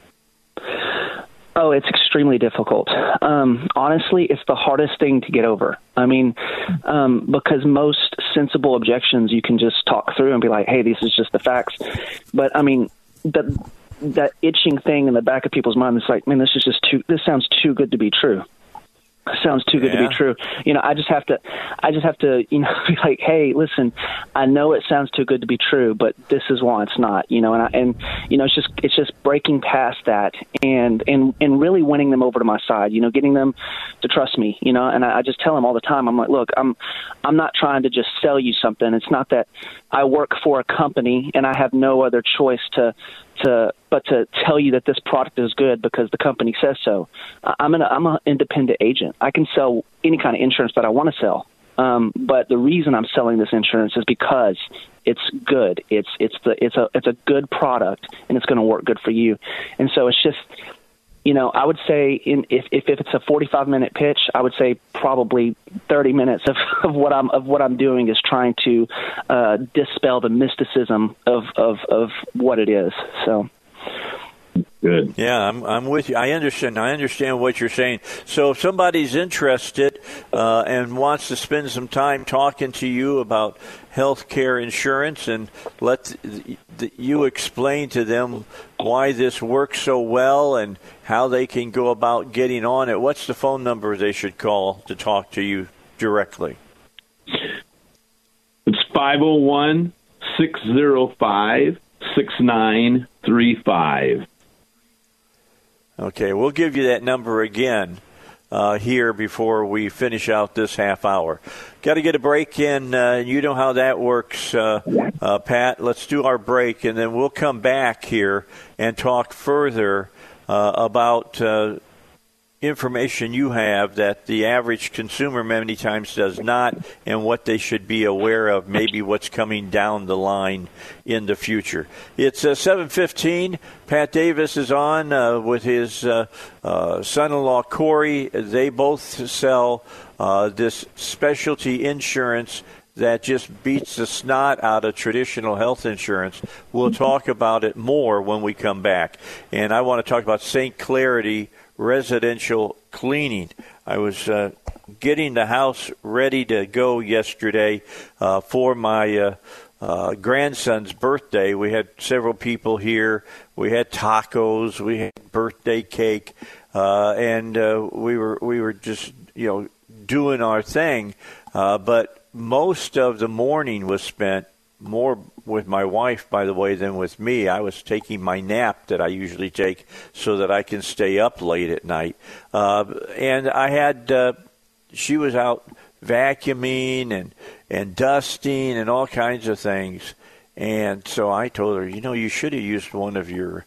Oh, it's extremely difficult. Honestly, it's the hardest thing to get over. I mean, because most sensible objections you can just talk through and be like, hey, this is just the facts. But, I mean, that itching thing in the back of people's mind is like, man, this sounds too good to be true. Sounds too good to be true. I just have to, be like, hey, listen, I know it sounds too good to be true, but this is why it's not, and it's just breaking past that and really winning them over to my side, getting them to trust me, and I just tell them all the time, I'm like, look, I'm not trying to just sell you something. It's not that I work for a company and I have no other choice but to tell you that this product is good because the company says so. I'm an independent agent. I can sell any kind of insurance that I want to sell. But the reason I'm selling this insurance is because it's good. It's a good product, and it's going to work good for you. And so it's just, I would say if it's a 45-minute pitch, I would say probably 30 minutes of what I'm doing is trying to dispel the mysticism of what it is. So. Good. Yeah, I'm with you. I understand what you're saying. So if somebody's interested and wants to spend some time talking to you about health care insurance and let you explain to them why this works so well and how they can go about getting on it, what's the phone number they should call to talk to you directly? It's 501-605-6935. Okay, we'll give you that number again here before we finish out this half hour. Got to get a break in. You know how that works, Pat. Let's do our break, and then we'll come back here and talk further about information you have that the average consumer many times does not, and what they should be aware of, maybe what's coming down the line in the future. It's 7:15. Pat Davis is on with his son-in-law, Corey. They both sell this specialty insurance that just beats the snot out of traditional health insurance. We'll talk about it more when we come back. And I want to talk about St. Clarity residential cleaning. I was getting the house ready to go yesterday for my grandson's birthday. We had several people here. We had tacos. We had birthday cake, and we were just doing our thing. But most of the morning was spent more with my wife, by the way, than with me. I was taking my nap that I usually take so that I can stay up late at night. And I had, she was out vacuuming and dusting and all kinds of things. And so I told her, you should have used one of your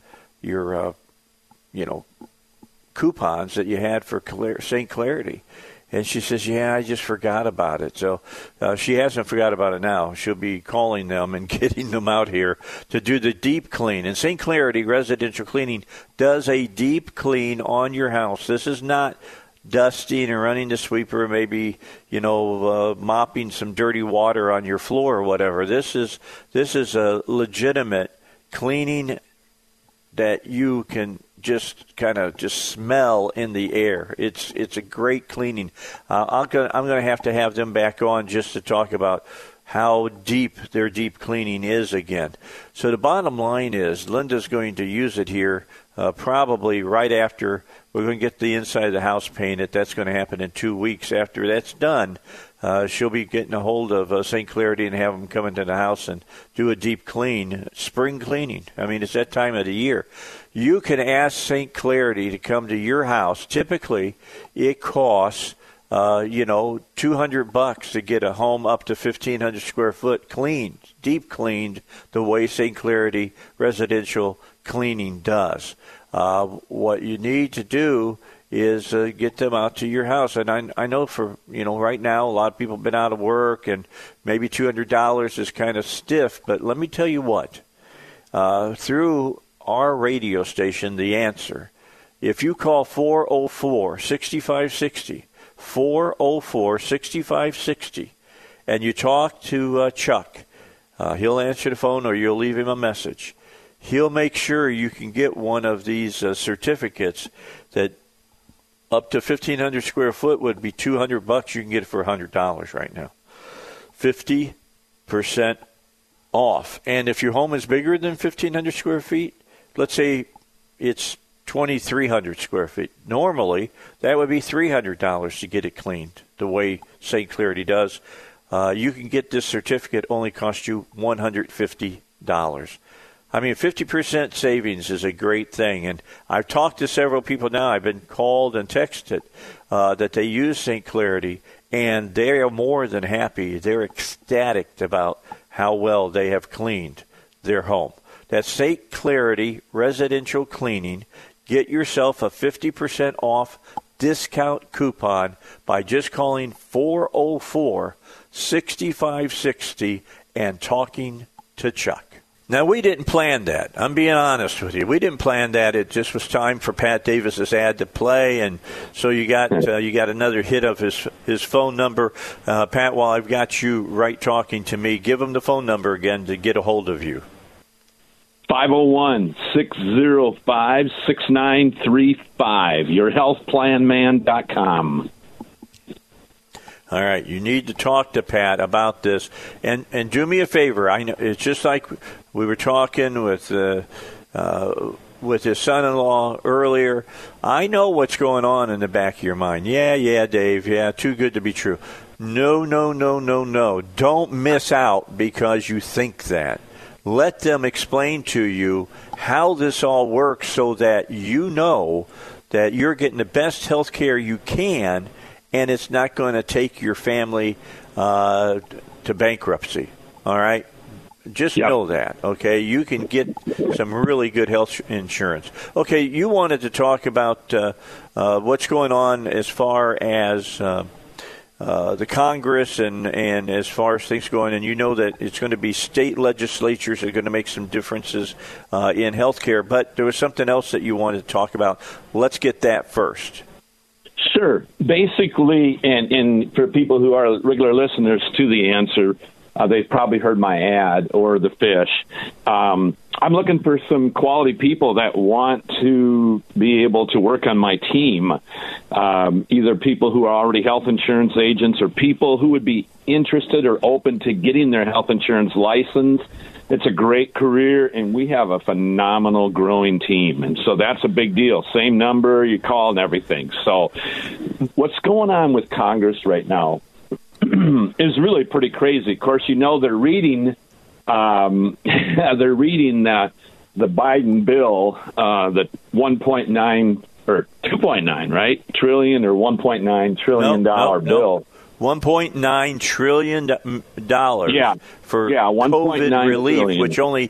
coupons that you had for St. Clarity. And she says, I just forgot about it. So she hasn't forgot about it now. She'll be calling them and getting them out here to do the deep clean. And St. Clarity Residential Cleaning does a deep clean on your house. This is not dusting or running the sweeper, maybe, mopping some dirty water on your floor or whatever. This is a legitimate cleaning that you can just kind of smell in the air. It's a great cleaning. I'm going to have them back on just to talk about how deep their deep cleaning is again. So the bottom line is Linda's going to use it here probably right after we're going to get the inside of the house painted. That's going to happen in 2 weeks. After that's done, she'll be getting a hold of St. Clarity and have them come into the house and do a deep clean, spring cleaning. I mean, it's that time of the year. You can ask St. Clarity to come to your house. Typically, it costs, $200 to get a home up to 1,500 square foot cleaned, deep cleaned, the way St. Clarity residential cleaning does. What you need to do is get them out to your house. And I know for, right now, a lot of people have been out of work and maybe $200 is kind of stiff. But let me tell you what, through our radio station, The Answer, if you call 404-6560, 404-6560, and you talk to Chuck, he'll answer the phone or you'll leave him a message. He'll make sure you can get one of these certificates that up to 1,500 square foot would be $200. You can get it for $100 right now. 50% off. And if your home is bigger than 1,500 square feet, let's say it's 2,300 square feet. Normally, that would be $300 to get it cleaned the way St. Clarity does. You can get this certificate, only cost you $150. I mean, 50% savings is a great thing. And I've talked to several people now. I've been called and texted that they use St. Clarity, and they are more than happy. They're ecstatic about how well they have cleaned their home. That's St. Clarity Residential Cleaning. Get yourself a 50% off discount coupon by just calling 404-6560 and talking to Chuck. Now, we didn't plan that. I'm being honest with you. We didn't plan that. It just was time for Pat Davis's ad to play, and so you got another hit of his phone number. Pat, while I've got you right talking to me, give him the phone number again to get a hold of you. 501-605-6935, yourhealthplanman.com. All right, you need to talk to Pat about this, and do me a favor. I know it's just like we were talking with his son-in-law earlier. I know what's going on in the back of your mind. Yeah, Dave. Yeah, too good to be true. No. Don't miss out because you think that. Let them explain to you how this all works so that you know that you're getting the best health care you can, and it's not going to take your family to bankruptcy, all right? Just know that, okay? You can get some really good health insurance. Okay, you wanted to talk about what's going on as far as the Congress and as far as things going, and you know that it's going to be state legislatures that are going to make some differences in health care, but there was something else that you wanted to talk about. Let's get that first. Sure. Basically, and for people who are regular listeners to The Answer, they've probably heard my ad or the fish. I'm looking for some quality people that want to be able to work on my team, either people who are already health insurance agents or people who would be interested or open to getting their health insurance license. It's a great career, and we have a phenomenal growing team. And so that's a big deal. Same number you call and everything. So what's going on with Congress right now is really pretty crazy. Of course, they're reading the Biden bill, the 1.9 or 2.9, right? Trillion or $1.9 trillion bill. $1.9 trillion for COVID relief, trillion. Which only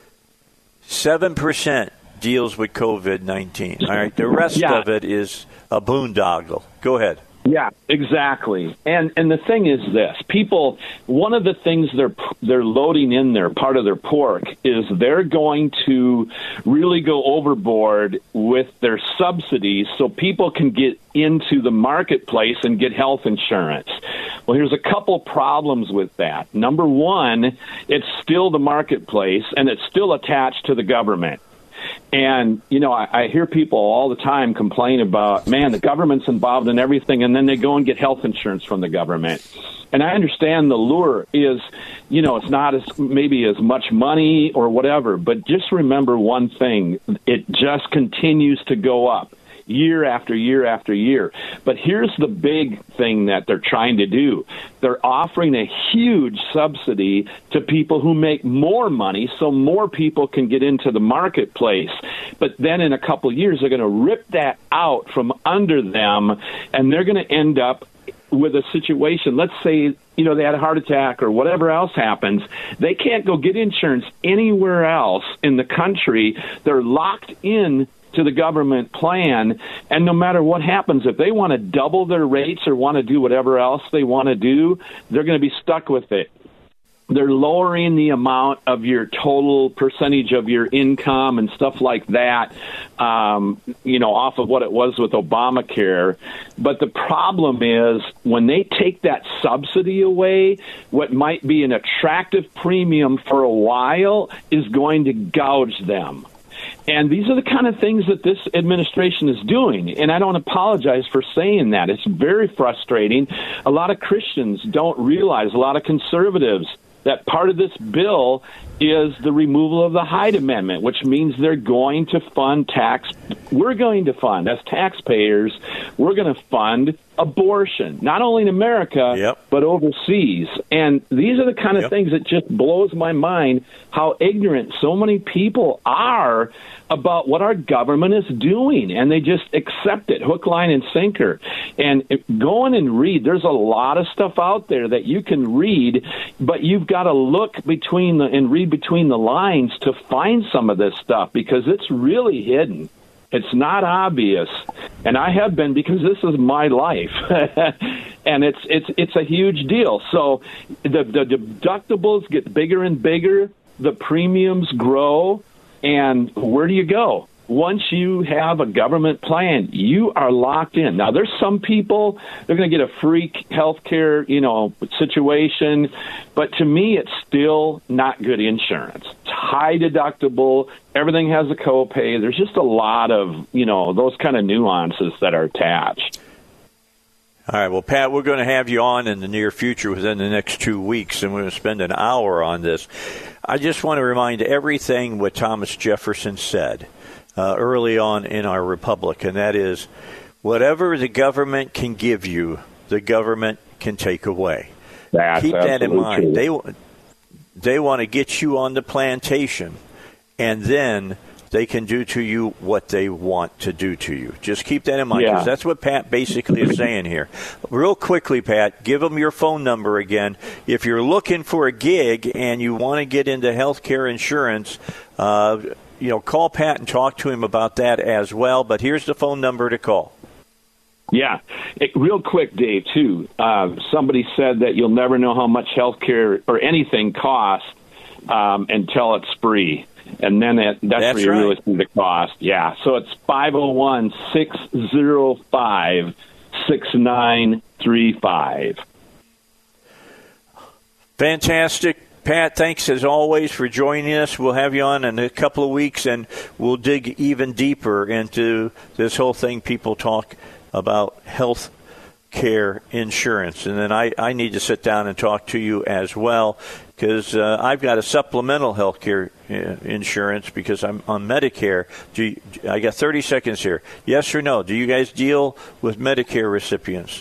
7% deals with COVID-19. All right, the rest of it is a boondoggle. Go ahead. Yeah, exactly. And the thing is this: people, one of the things they're loading in there, part of their pork, is they're going to really go overboard with their subsidies so people can get into the marketplace and get health insurance. Well, here's a couple problems with that. Number one, it's still the marketplace and it's still attached to the government. And, I hear people all the time complain about, man, the government's involved in everything, and then they go and get health insurance from the government. And I understand the lure is, it's not maybe as much money or whatever, but just remember one thing. It just continues to go up year after year after year. But here's the big thing that they're trying to do. They're offering a huge subsidy to people who make more money so more people can get into the marketplace. But then in a couple of years, they're going to rip that out from under them, and they're going to end up with a situation. Let's say, they had a heart attack or whatever else happens. They can't go get insurance anywhere else in the country. They're locked in to the government plan, and no matter what happens, if they want to double their rates or want to do whatever else they want to do, they're going to be stuck with it. They're lowering the amount of your total percentage of your income and stuff like that, off of what it was with Obamacare. But the problem is when they take that subsidy away, what might be an attractive premium for a while is going to gouge them. And these are the kind of things that this administration is doing. And I don't apologize for saying that. It's very frustrating. A lot of Christians don't realize, a lot of conservatives, that part of this bill is the removal of the Hyde Amendment, which means they're going to fund we're going to fund, as taxpayers, we're going to fund abortion, not only in America, but overseas. And these are the kind of things that just blows my mind, how ignorant so many people are about what our government is doing, and they just accept it, hook, line, and sinker. And go in and read. There's a lot of stuff out there that you can read, but you've got to look and read between the lines to find some of this stuff, because it's really hidden. It's not obvious, and I have been, because this is my life, and it's a huge deal. So the deductibles get bigger and bigger, the premiums grow, and where do you go? Once you have a government plan, you are locked in. Now, there's some people, they're going to get a free health care, situation. But to me, it's still not good insurance. It's high deductible. Everything has a copay. There's just a lot of, those kind of nuances that are attached. All right. Well, Pat, we're going to have you on in the near future within the next 2 weeks, and we're going to spend an hour on this. I just want to remind everything what Thomas Jefferson said early on in our republic, and that is, whatever the government can give you, the government can take away. Keep that in mind. They want to get you on the plantation, and then they can do to you what they want to do to you. Just keep that in mind, because that's what Pat basically is saying here. Real quickly, Pat, give them your phone number again. If you're looking for a gig and you want to get into health care insurance, call Pat and talk to him about that as well. But here's the phone number to call. Yeah. Real quick, Dave, too. Somebody said that you'll never know how much health care or anything costs until it's free. And then that's where you really see the cost. Yeah. So it's 501-605-6935. Fantastic. Pat, thanks as always for joining us. We'll have you on in a couple of weeks, and we'll dig even deeper into this whole thing. People talk about health care insurance. And then I need to sit down and talk to you as well, because I've got a supplemental health care insurance because I'm on Medicare. I got 30 seconds here. Yes or no? Do you guys deal with Medicare recipients?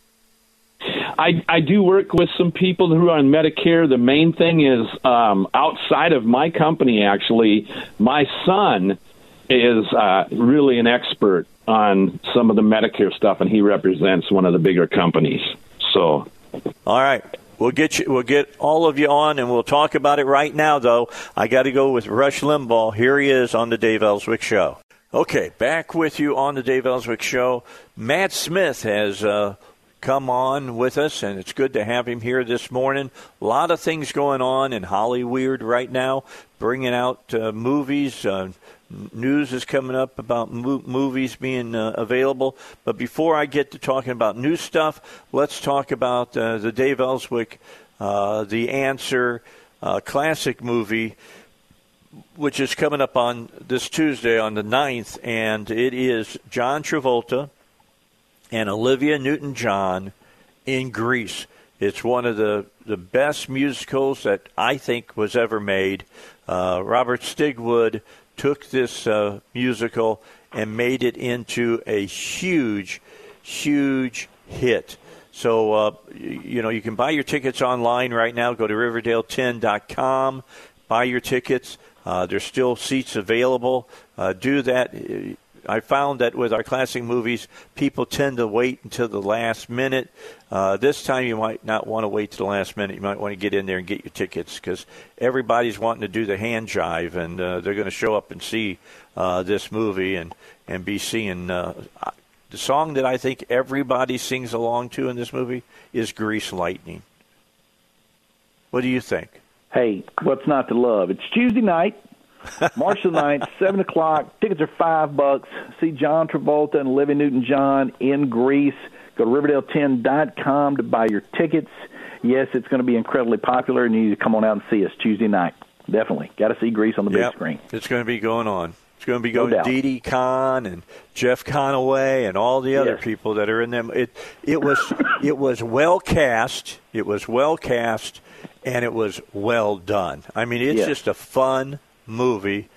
I do work with some people who are on Medicare. The main thing is outside of my company, actually, my son is really an expert on some of the Medicare stuff, and he represents one of the bigger companies. So, all right. We'll get all of you on, and we'll talk about it right now, though. I got to go with Rush Limbaugh. Here he is on the Dave Ellswick Show. Okay, back with you on the Dave Ellswick Show. Matt Smith has come on with us, and it's good to have him here this morning. A lot of things going on in Hollywood right now, bringing out movies. News is coming up about movies being available. But before I get to talking about new stuff, let's talk about the Dave Ellswick, The Answer classic movie which is coming up on this Tuesday on the 9th, and it is John Travolta and Olivia Newton-John in Grease. It's one of the best musicals that I think was ever made. Robert Stigwood took this musical and made it into a huge, huge hit. So, you can buy your tickets online right now. Go to Riverdale10.com, buy your tickets. There's still seats available. Do that. I found that with our classic movies, people tend to wait until the last minute. This time you might not want to wait to the last minute. You might want to get in there and get your tickets because everybody's wanting to do the hand jive, and they're going to show up and see this movie and be seeing the song that I think everybody sings along to in this movie is Grease Lightning. What do you think? Hey, what's not to love? It's Tuesday night. March the 9th, 7 o'clock. Tickets are $5. See John Travolta and Olivia Newton-John in Grease. Go to Riverdale10.com to buy your tickets. Yes, it's going to be incredibly popular, and you need to come on out and see us Tuesday night. Definitely. Got to see Grease on the big screen. It's going to be going on. It's going to be going Dee Dee Khan and Jeff Conaway and all the other people that are in them. It was well cast. It was well cast, and it was well done. I mean, it's just a fun movie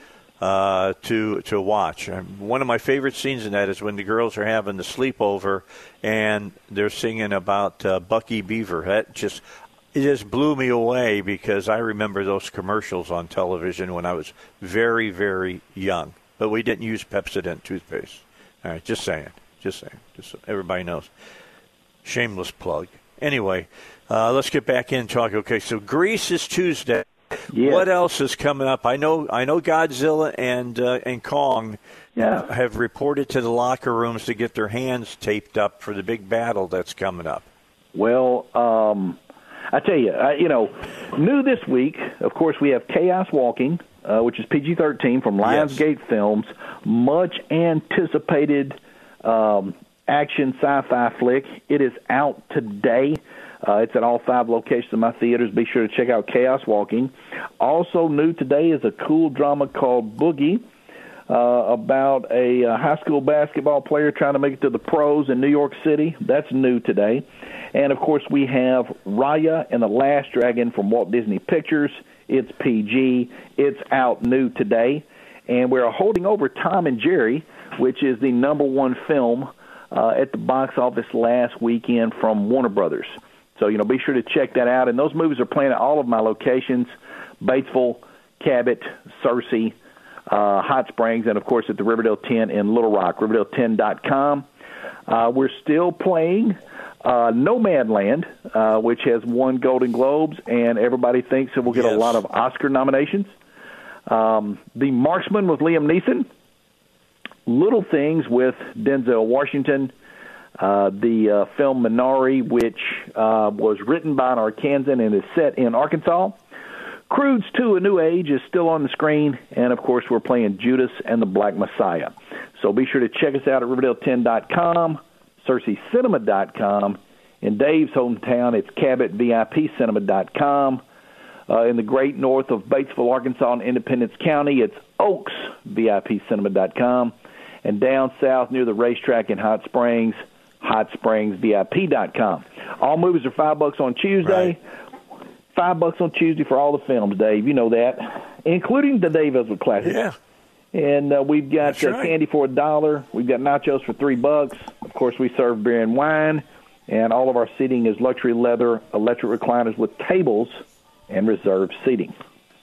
to watch. One of my favorite scenes in that is when the girls are having the sleepover and they're singing about Bucky Beaver. It just blew me away because I remember those commercials on television when I was very, very young. But we didn't use Pepsodent toothpaste. All right, just saying. Just so everybody knows. Shameless plug. Anyway, let's get back in and talk. Okay, so Grease is Tuesday. Yes. What else is coming up? I know Godzilla and Kong have reported to the locker rooms to get their hands taped up for the big battle that's coming up. Well, I tell you, new this week, of course, we have Chaos Walking, which is PG-13 from Lionsgate Films, much anticipated action sci-fi flick. It is out today. It's at all 5 locations in my theaters. Be sure to check out Chaos Walking. Also new today is a cool drama called Boogie about a high school basketball player trying to make it to the pros in New York City. That's new today. And, of course, we have Raya and the Last Dragon from Walt Disney Pictures. It's PG. It's out new today. And we're holding over Tom and Jerry, which is the #1 film at the box office last weekend from Warner Brothers. So, be sure to check that out. And those movies are playing at all of my locations, Batesville, Cabot, Searcy, Hot Springs, and, of course, at the Riverdale 10 in Little Rock, Riverdale10.com. We're still playing Nomadland, which has won Golden Globes, and everybody thinks it will get a lot of Oscar nominations. The Marksman with Liam Neeson, Little Things with Denzel Washington, the film Minari, which was written by an Arkansan and is set in Arkansas. Croods 2, A New Age is still on the screen, and, of course, we're playing Judas and the Black Messiah. So be sure to check us out at Riverdale10.com, CerseiCinema.com. In Dave's hometown, it's CabotVIPCinema.com. In the great north of Batesville, Arkansas, in Independence County, it's OaksVIPCinema.com. And down south near the racetrack in Hot Springs, HotSpringsVIP.com. All movies are $5 on Tuesday. Right. $5 on Tuesday for all the films, Dave. You know that, including the Dave Ellswood Classic. Yeah. And we've got candy for $1. We've got nachos for $3. Of course, we serve beer and wine. And all of our seating is luxury leather, electric recliners with tables, and reserved seating.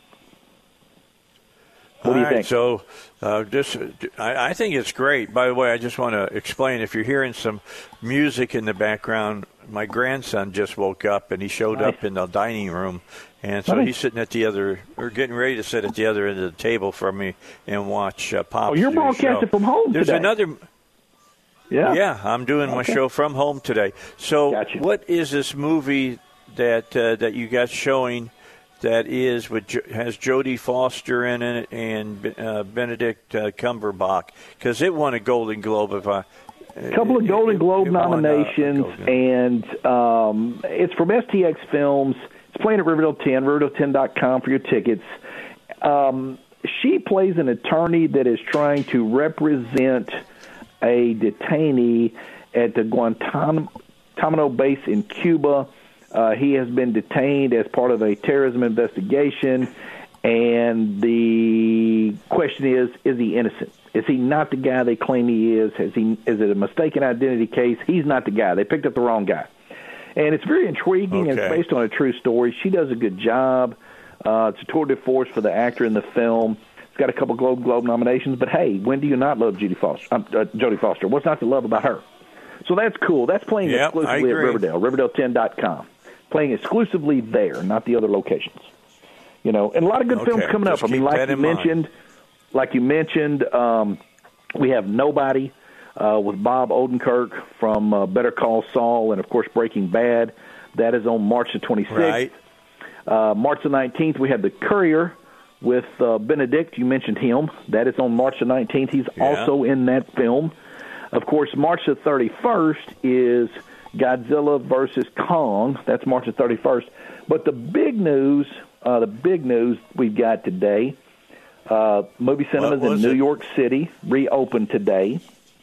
What do you think? So I think it's great. By the way, I just want to explain, if you're hearing some music in the background, my grandson just woke up, and he showed up in the dining room. And so he's sitting at we're getting ready to sit at the other end of the table for me and watch Pops. Oh, you're broadcasting from home today. There's another. Yeah, I'm doing my show from home today. So what is this movie that you got showing that has Jodie Foster in it and Benedict Cumberbatch? Because it won a Golden Globe. A couple of Golden Globe nominations, and it's from STX Films. It's playing at Riverdale 10, Riverdale10.com for your tickets. she plays an attorney that is trying to represent a detainee at the Guantanamo base in Cuba. He has been detained as part of a terrorism investigation, and the question is he innocent? Is he not the guy they claim he is? Is it a mistaken identity case? He's not the guy. They picked up the wrong guy. And it's very intriguing, and it's based on a true story. She does a good job. It's a tour de force for the actor in the film. It's got a couple Globe nominations, but hey, when do you not love Jodie Foster? What's not to love about her? So that's cool. That's playing exclusively at Riverdale, Riverdale10.com. Playing exclusively there, not the other locations. And a lot of good films coming up. I mean, like you mentioned, we have Nobody with Bob Odenkirk from Better Call Saul and, of course, Breaking Bad. That is on March the 26th. Right. March the 19th, we have The Courier with Benedict. You mentioned him. That is on March the 19th. He's also in that film. Of course, March the 31st is Godzilla versus Kong. That's March the 31st. But the big news we've got today, movie cinemas in New York City reopened today.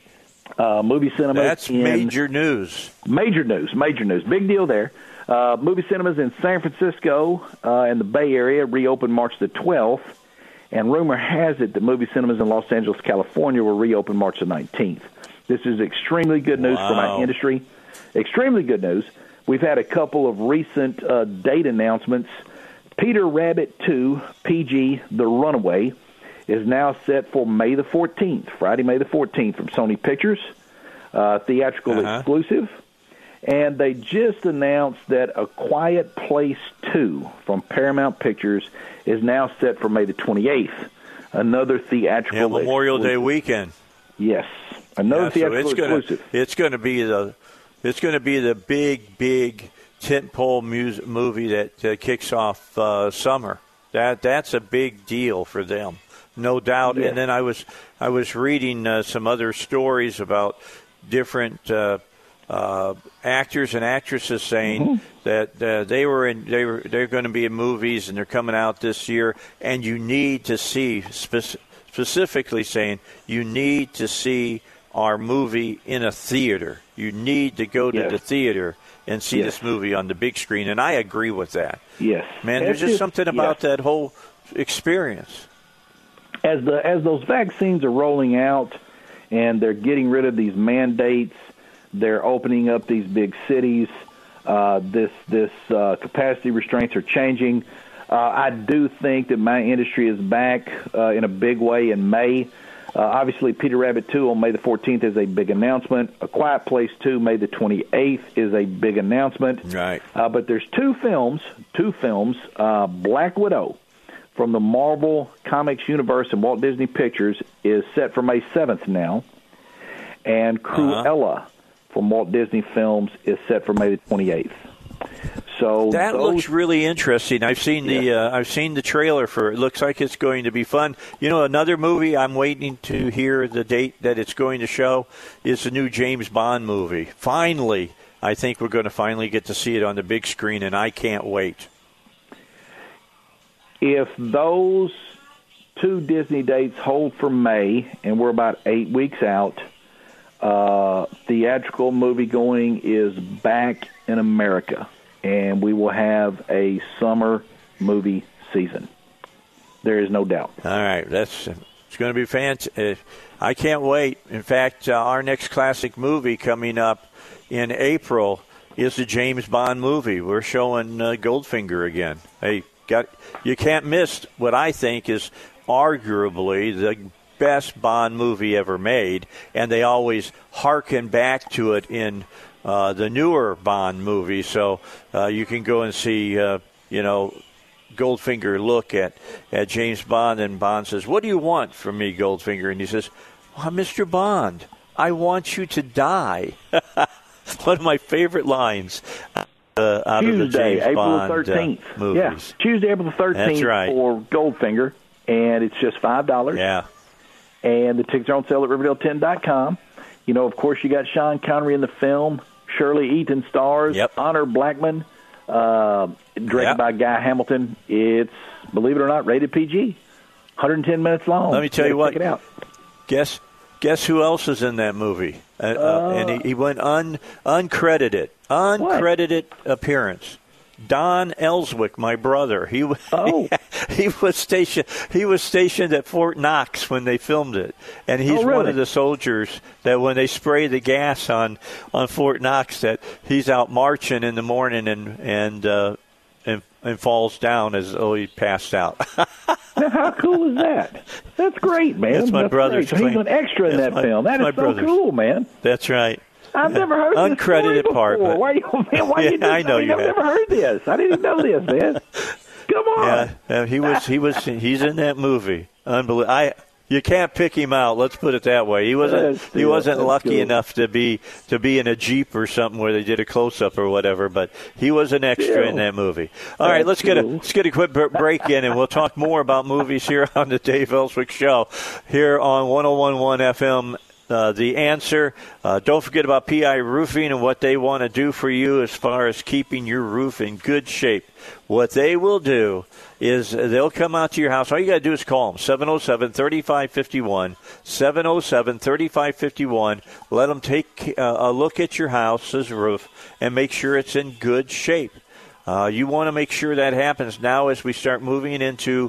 Movie cinemas. That's major news. Major news. Big deal there. Movie cinemas in San Francisco and the Bay Area reopened March the 12th. And rumor has it that movie cinemas in Los Angeles, California will reopen March the 19th. This is extremely good news for my industry. Extremely good news. We've had a couple of recent date announcements. Peter Rabbit 2, PG, The Runaway, is now set for May the 14th, Friday, May the 14th, from Sony Pictures, theatrical exclusive. And they just announced that A Quiet Place 2 from Paramount Pictures is now set for May the 28th, another theatrical Memorial exclusive. Day weekend. Yes, another theatrical exclusive. It's going to be the big tentpole movie that kicks off summer. That's a big deal for them, no doubt. Yes. And then I was reading some other stories about different actors and actresses saying that they're going to be in movies and they're coming out this year, and you need to see specifically saying you need to see our movie in a theater. You need to go to the theater and see this movie on the big screen, and I agree with that. Yes, man, there's just something about that whole experience. As those vaccines are rolling out, and they're getting rid of these mandates, they're opening up these big cities. This capacity restraints are changing. I do think that my industry is back in a big way in May. Obviously, Peter Rabbit 2 on May the 14th is a big announcement. A Quiet Place 2, May the 28th, is a big announcement. Right. But there's two films. Black Widow from the Marvel Comics universe and Walt Disney Pictures is set for May 7th now. And Cruella from Walt Disney Films is set for May the 28th. So that looks really interesting. I've seen the trailer for it. It looks like it's going to be fun. Another movie I'm waiting to hear the date that it's going to show is the new James Bond movie. Finally, I think we're going to finally get to see it on the big screen, and I can't wait. If those two Disney dates hold for May, and we're about 8 weeks out, theatrical movie going is back in America. And we will have a summer movie season. There is no doubt. All right. It's going to be fantastic. I can't wait. In fact, our next classic movie coming up in April is the James Bond movie. We're showing Goldfinger again. You can't miss what I think is arguably the best Bond movie ever made, and they always hearken back to it in the newer Bond movie, so you can go and see, Goldfinger look at James Bond, and Bond says, "What do you want from me, Goldfinger?" And he says, "Well, Mr. Bond, I want you to die." One of my favorite lines out of the James April Bond 13th. movies. Yeah, Tuesday, April 13th. That's right. For Goldfinger, and it's just $5. Yeah. And the tickets are on sale at Riverdale10.com. Of course, you got Sean Connery in the film. Shirley Eaton stars. Yep. Honor Blackman, directed by Guy Hamilton. It's, believe it or not, rated PG. 110 minutes long. Let me tell you what. Check it out. Guess who else is in that movie? And he went uncredited appearance. Don Ellswick, my brother. He was stationed at Fort Knox when they filmed it, and he's one of the soldiers that when they spray the gas on Fort Knox, that he's out marching in the morning and falls down as though he passed out. Now, how cool is that? That's great, man. That's my brother's great. So he's an extra in that film. That is so cool, man. That's right. I've never heard this uncredited story part. Before. Why you I know you have. I've never heard this. I didn't even know this, man. Come on. Yeah, he's in that movie. Unbelievable. You can't pick him out. Let's put it that way. He wasn't lucky enough to be in a Jeep or something where they did a close up or whatever. But he was an extra in that movie. All right, let's get a quick break in, and we'll talk more about movies here on the Dave Ellswick Show here on 101.1 FM. The Answer. Don't forget about PI Roofing and what they want to do for you as far as keeping your roof in good shape. What they will do is they'll come out to your house. All you got to do is call them, 707-3551, 707-3551. Let them take a look at your house's roof and make sure it's in good shape. You want to make sure that happens now as we start moving into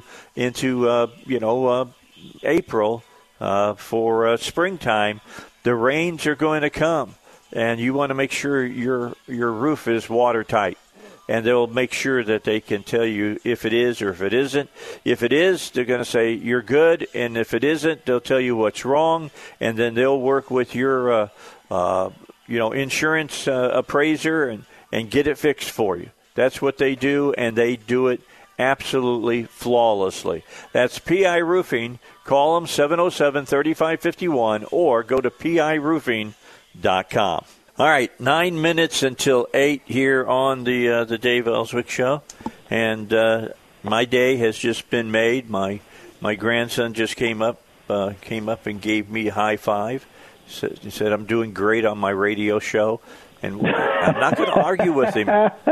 April. For springtime, the rains are going to come, and you want to make sure your roof is watertight. And they'll make sure that they can tell you if it is or if it isn't. If it is, they're going to say you're good, and if it isn't, they'll tell you what's wrong, and then they'll work with your insurance appraiser and get it fixed for you. That's what they do, and they do it absolutely flawlessly. That's PI Roofing. Call them 707-3551 or go to piroofing.com. All right, 9 minutes until 8 here on the Dave Ellswick Show, and my day has just been made. My grandson just came up and gave me a high five. He said I'm doing great on my radio show. And I'm not going to argue with him.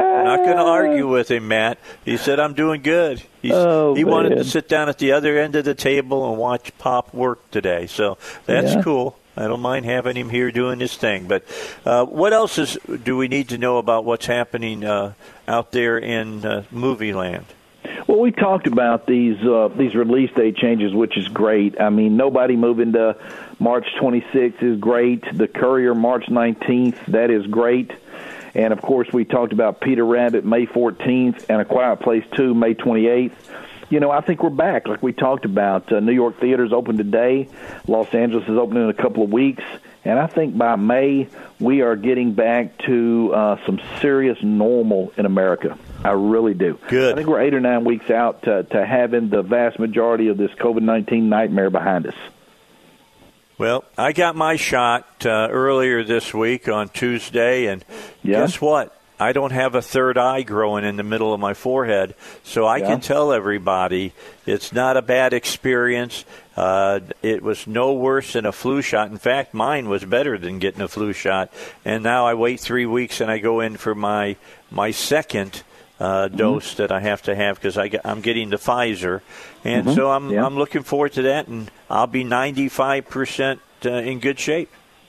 Matt. He said, I'm doing good. He wanted to sit down at the other end of the table and watch Pop work today. So that's cool. I don't mind having him here doing his thing. But what else do we need to know about what's happening out there in movie land? Well, we talked about these release date changes, which is great. I mean, Nobody moving to March 26th is great. The Courier, March 19th, that is great. And, of course, we talked about Peter Rabbit, May 14th, and A Quiet Place 2, May 28th. I think we're back, like we talked about. New York theaters open today. Los Angeles is opening in a couple of weeks. And I think by May, we are getting back to some serious normal in America. I really do. Good. I think we're 8 or 9 weeks out to having the vast majority of this COVID-19 nightmare behind us. Well, I got my shot earlier this week on Tuesday, and guess what? I don't have a third eye growing in the middle of my forehead, so I can tell everybody it's not a bad experience. It was no worse than a flu shot. In fact, mine was better than getting a flu shot. And now I wait 3 weeks and I go in for my second dose that I have to have because I'm getting the Pfizer. And so I'm looking forward to that, and I'll be 95% in good shape.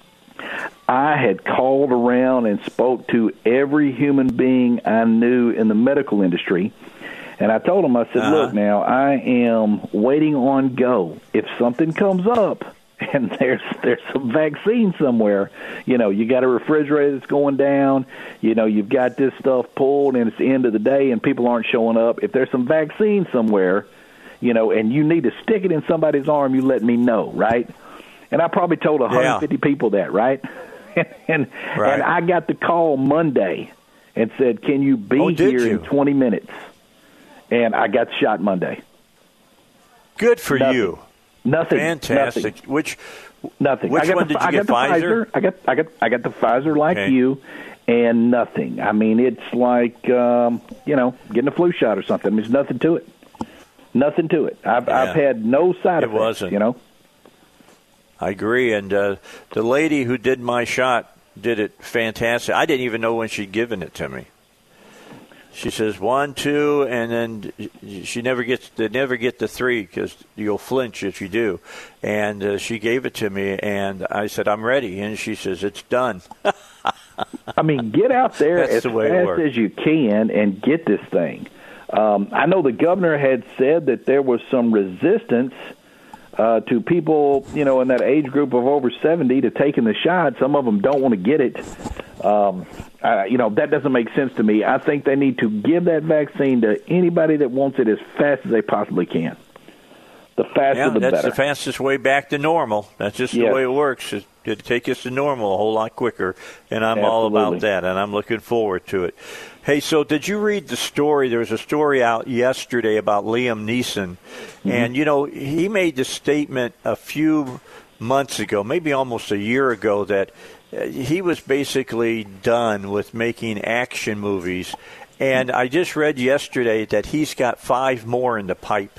I had called around and spoke to every human being I knew in the medical industry, and I told them, I said, look, now, I am waiting on go. If something comes up and there's some vaccine somewhere, you got a refrigerator that's going down, you've got this stuff pulled, and it's the end of the day, and people aren't showing up. If there's some vaccine somewhere, and you need to stick it in somebody's arm, you let me know, right? And I probably told 150 people that, right? And I got the call Monday and said, can you be here in 20 minutes? And I got shot Monday. Good for you. Nothing. Fantastic. Nothing. Which one did you get, Pfizer? I got the Pfizer like you, and nothing. I mean, it's like, getting a flu shot or something. There's nothing to it. Nothing to it. I've had no side effects, It wasn't. I agree, and the lady who did my shot did it fantastic. I didn't even know when she'd given it to me. She says 1, 2, and then they never get the 3 because you'll flinch if you do. And she gave it to me, and I said, I'm ready. And she says, it's done. I mean, get out there as fast as you can and get this thing. I know the governor had said that there was some resistance to people, in that age group of over 70 to taking the shot. Some of them don't want to get it. That doesn't make sense to me. I think they need to give that vaccine to anybody that wants it as fast as they possibly can. The faster, the better. That's the fastest way back to normal. That's just the way it works. It'll take us to normal a whole lot quicker, and I'm all about that, and I'm looking forward to it. Hey, so did you read the story? There was a story out yesterday about Liam Neeson, and, he made the statement a few months ago, maybe almost a year ago, that he was basically done with making action movies, and I just read yesterday that he's got 5 more in the pipe.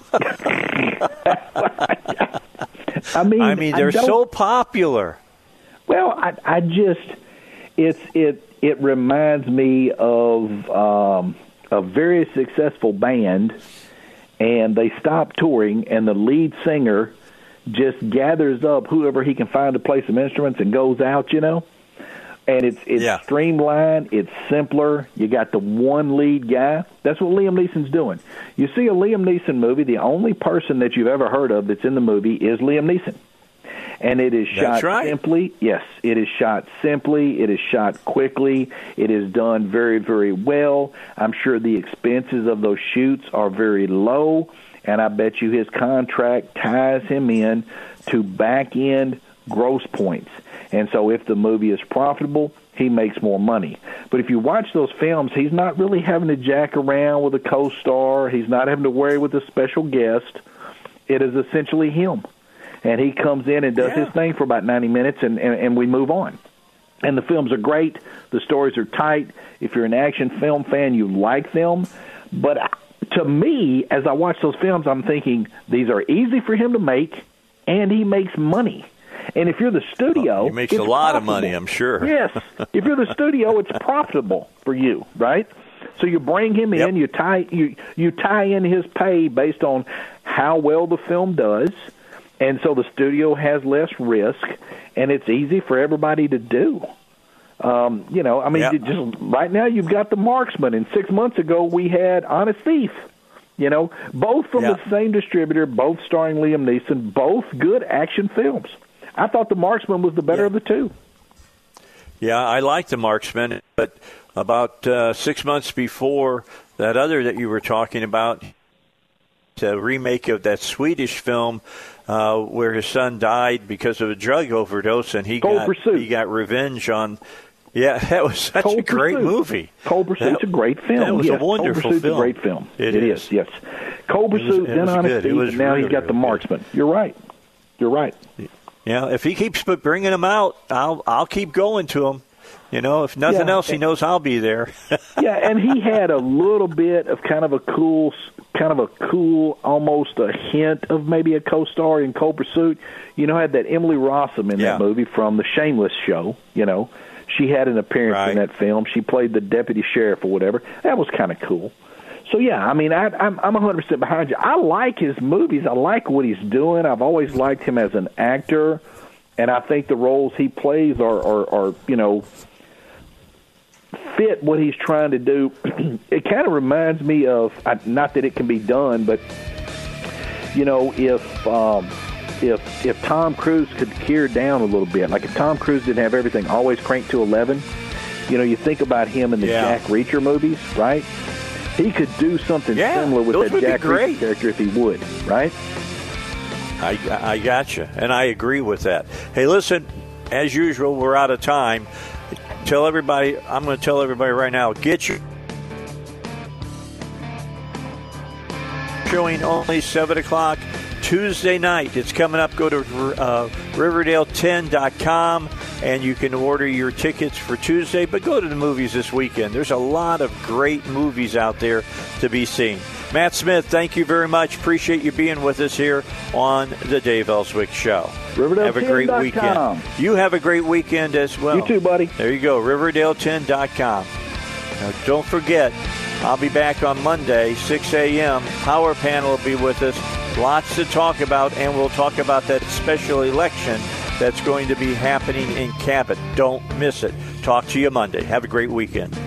I mean, they're so popular. Well, I just it reminds me of a very successful band, and they stop touring, and the lead singer just gathers up whoever he can find to play some instruments and goes out, And it's streamlined, it's simpler. You got the one lead guy. That's what Liam Neeson's doing. You see a Liam Neeson movie, the only person that you've ever heard of that's in the movie is Liam Neeson. And it is shot simply. Yes, it is shot simply. It is shot quickly. It is done very, very well. I'm sure the expenses of those shoots are very low, and I bet you his contract ties him in to back-end gross points. And so if the movie is profitable, he makes more money. But if you watch those films, he's not really having to jack around with a co-star. He's not having to worry with a special guest. It is essentially him. And he comes in and does his thing for about 90 minutes, and we move on. And the films are great. The stories are tight. If you're an action film fan, you like them. But to me, as I watch those films, I'm thinking these are easy for him to make, and he makes money. And if you're the studio, he makes a lot of money, I'm sure. Yes. If you're the studio, it's profitable for you, right? So you bring him in, you tie in his pay based on how well the film does, and so the studio has less risk, and it's easy for everybody to do. Just right now you've got The Marksman, and 6 months ago we had Honest Thief. Both from the same distributor, both starring Liam Neeson, both good action films. I thought The Marksman was the better of the two. Yeah, I like The Marksman, but about 6 months before that other that you were talking about, the remake of that Swedish film where his son died because of a drug overdose, and he got revenge on. Yeah, that was such a great movie. Cold Pursuit's a great film. That was a wonderful Cold Pursuit's film. a great film. It is, yes. Cold Pursuit, then Honest Thief, and now he's got The Marksman. You're right. Yeah, if he keeps bringing them out, I'll keep going to him. If nothing else, he knows I'll be there. Yeah, and he had a little bit of kind of a cool, almost a hint of maybe a co-star in Cold Pursuit. Had that Emily Rossum in that movie from the Shameless show. She had an appearance in that film. She played the deputy sheriff or whatever. That was kind of cool. So, yeah, I mean, I'm 100% behind you. I like his movies. I like what he's doing. I've always liked him as an actor, and I think the roles he plays are fit what he's trying to do. It kind of reminds me of, not that it can be done, but, if Tom Cruise could gear down a little bit, like if Tom Cruise didn't have everything always cranked to 11, you think about him in the Jack Reacher movies, right? He could do something similar with that Jack Reacher character if he would, right? I gotcha, and I agree with that. Hey, listen, as usual, we're out of time. I'm going to tell everybody right now, get your showing only 7 o'clock Tuesday night. It's coming up. Go to Riverdale10.com and you can order your tickets for Tuesday, but go to the movies this weekend. There's a lot of great movies out there to be seen. Matt Smith, thank you very much. Appreciate you being with us here on the Dave Ellswick Show. Have a great weekend. You have a great weekend as well. You too, buddy. There you go, Riverdale10.com. Now, don't forget, I'll be back on Monday, 6 a.m. Power Panel will be with us. Lots to talk about, and we'll talk about that special election that's going to be happening in Cabot. Don't miss it. Talk to you Monday. Have a great weekend.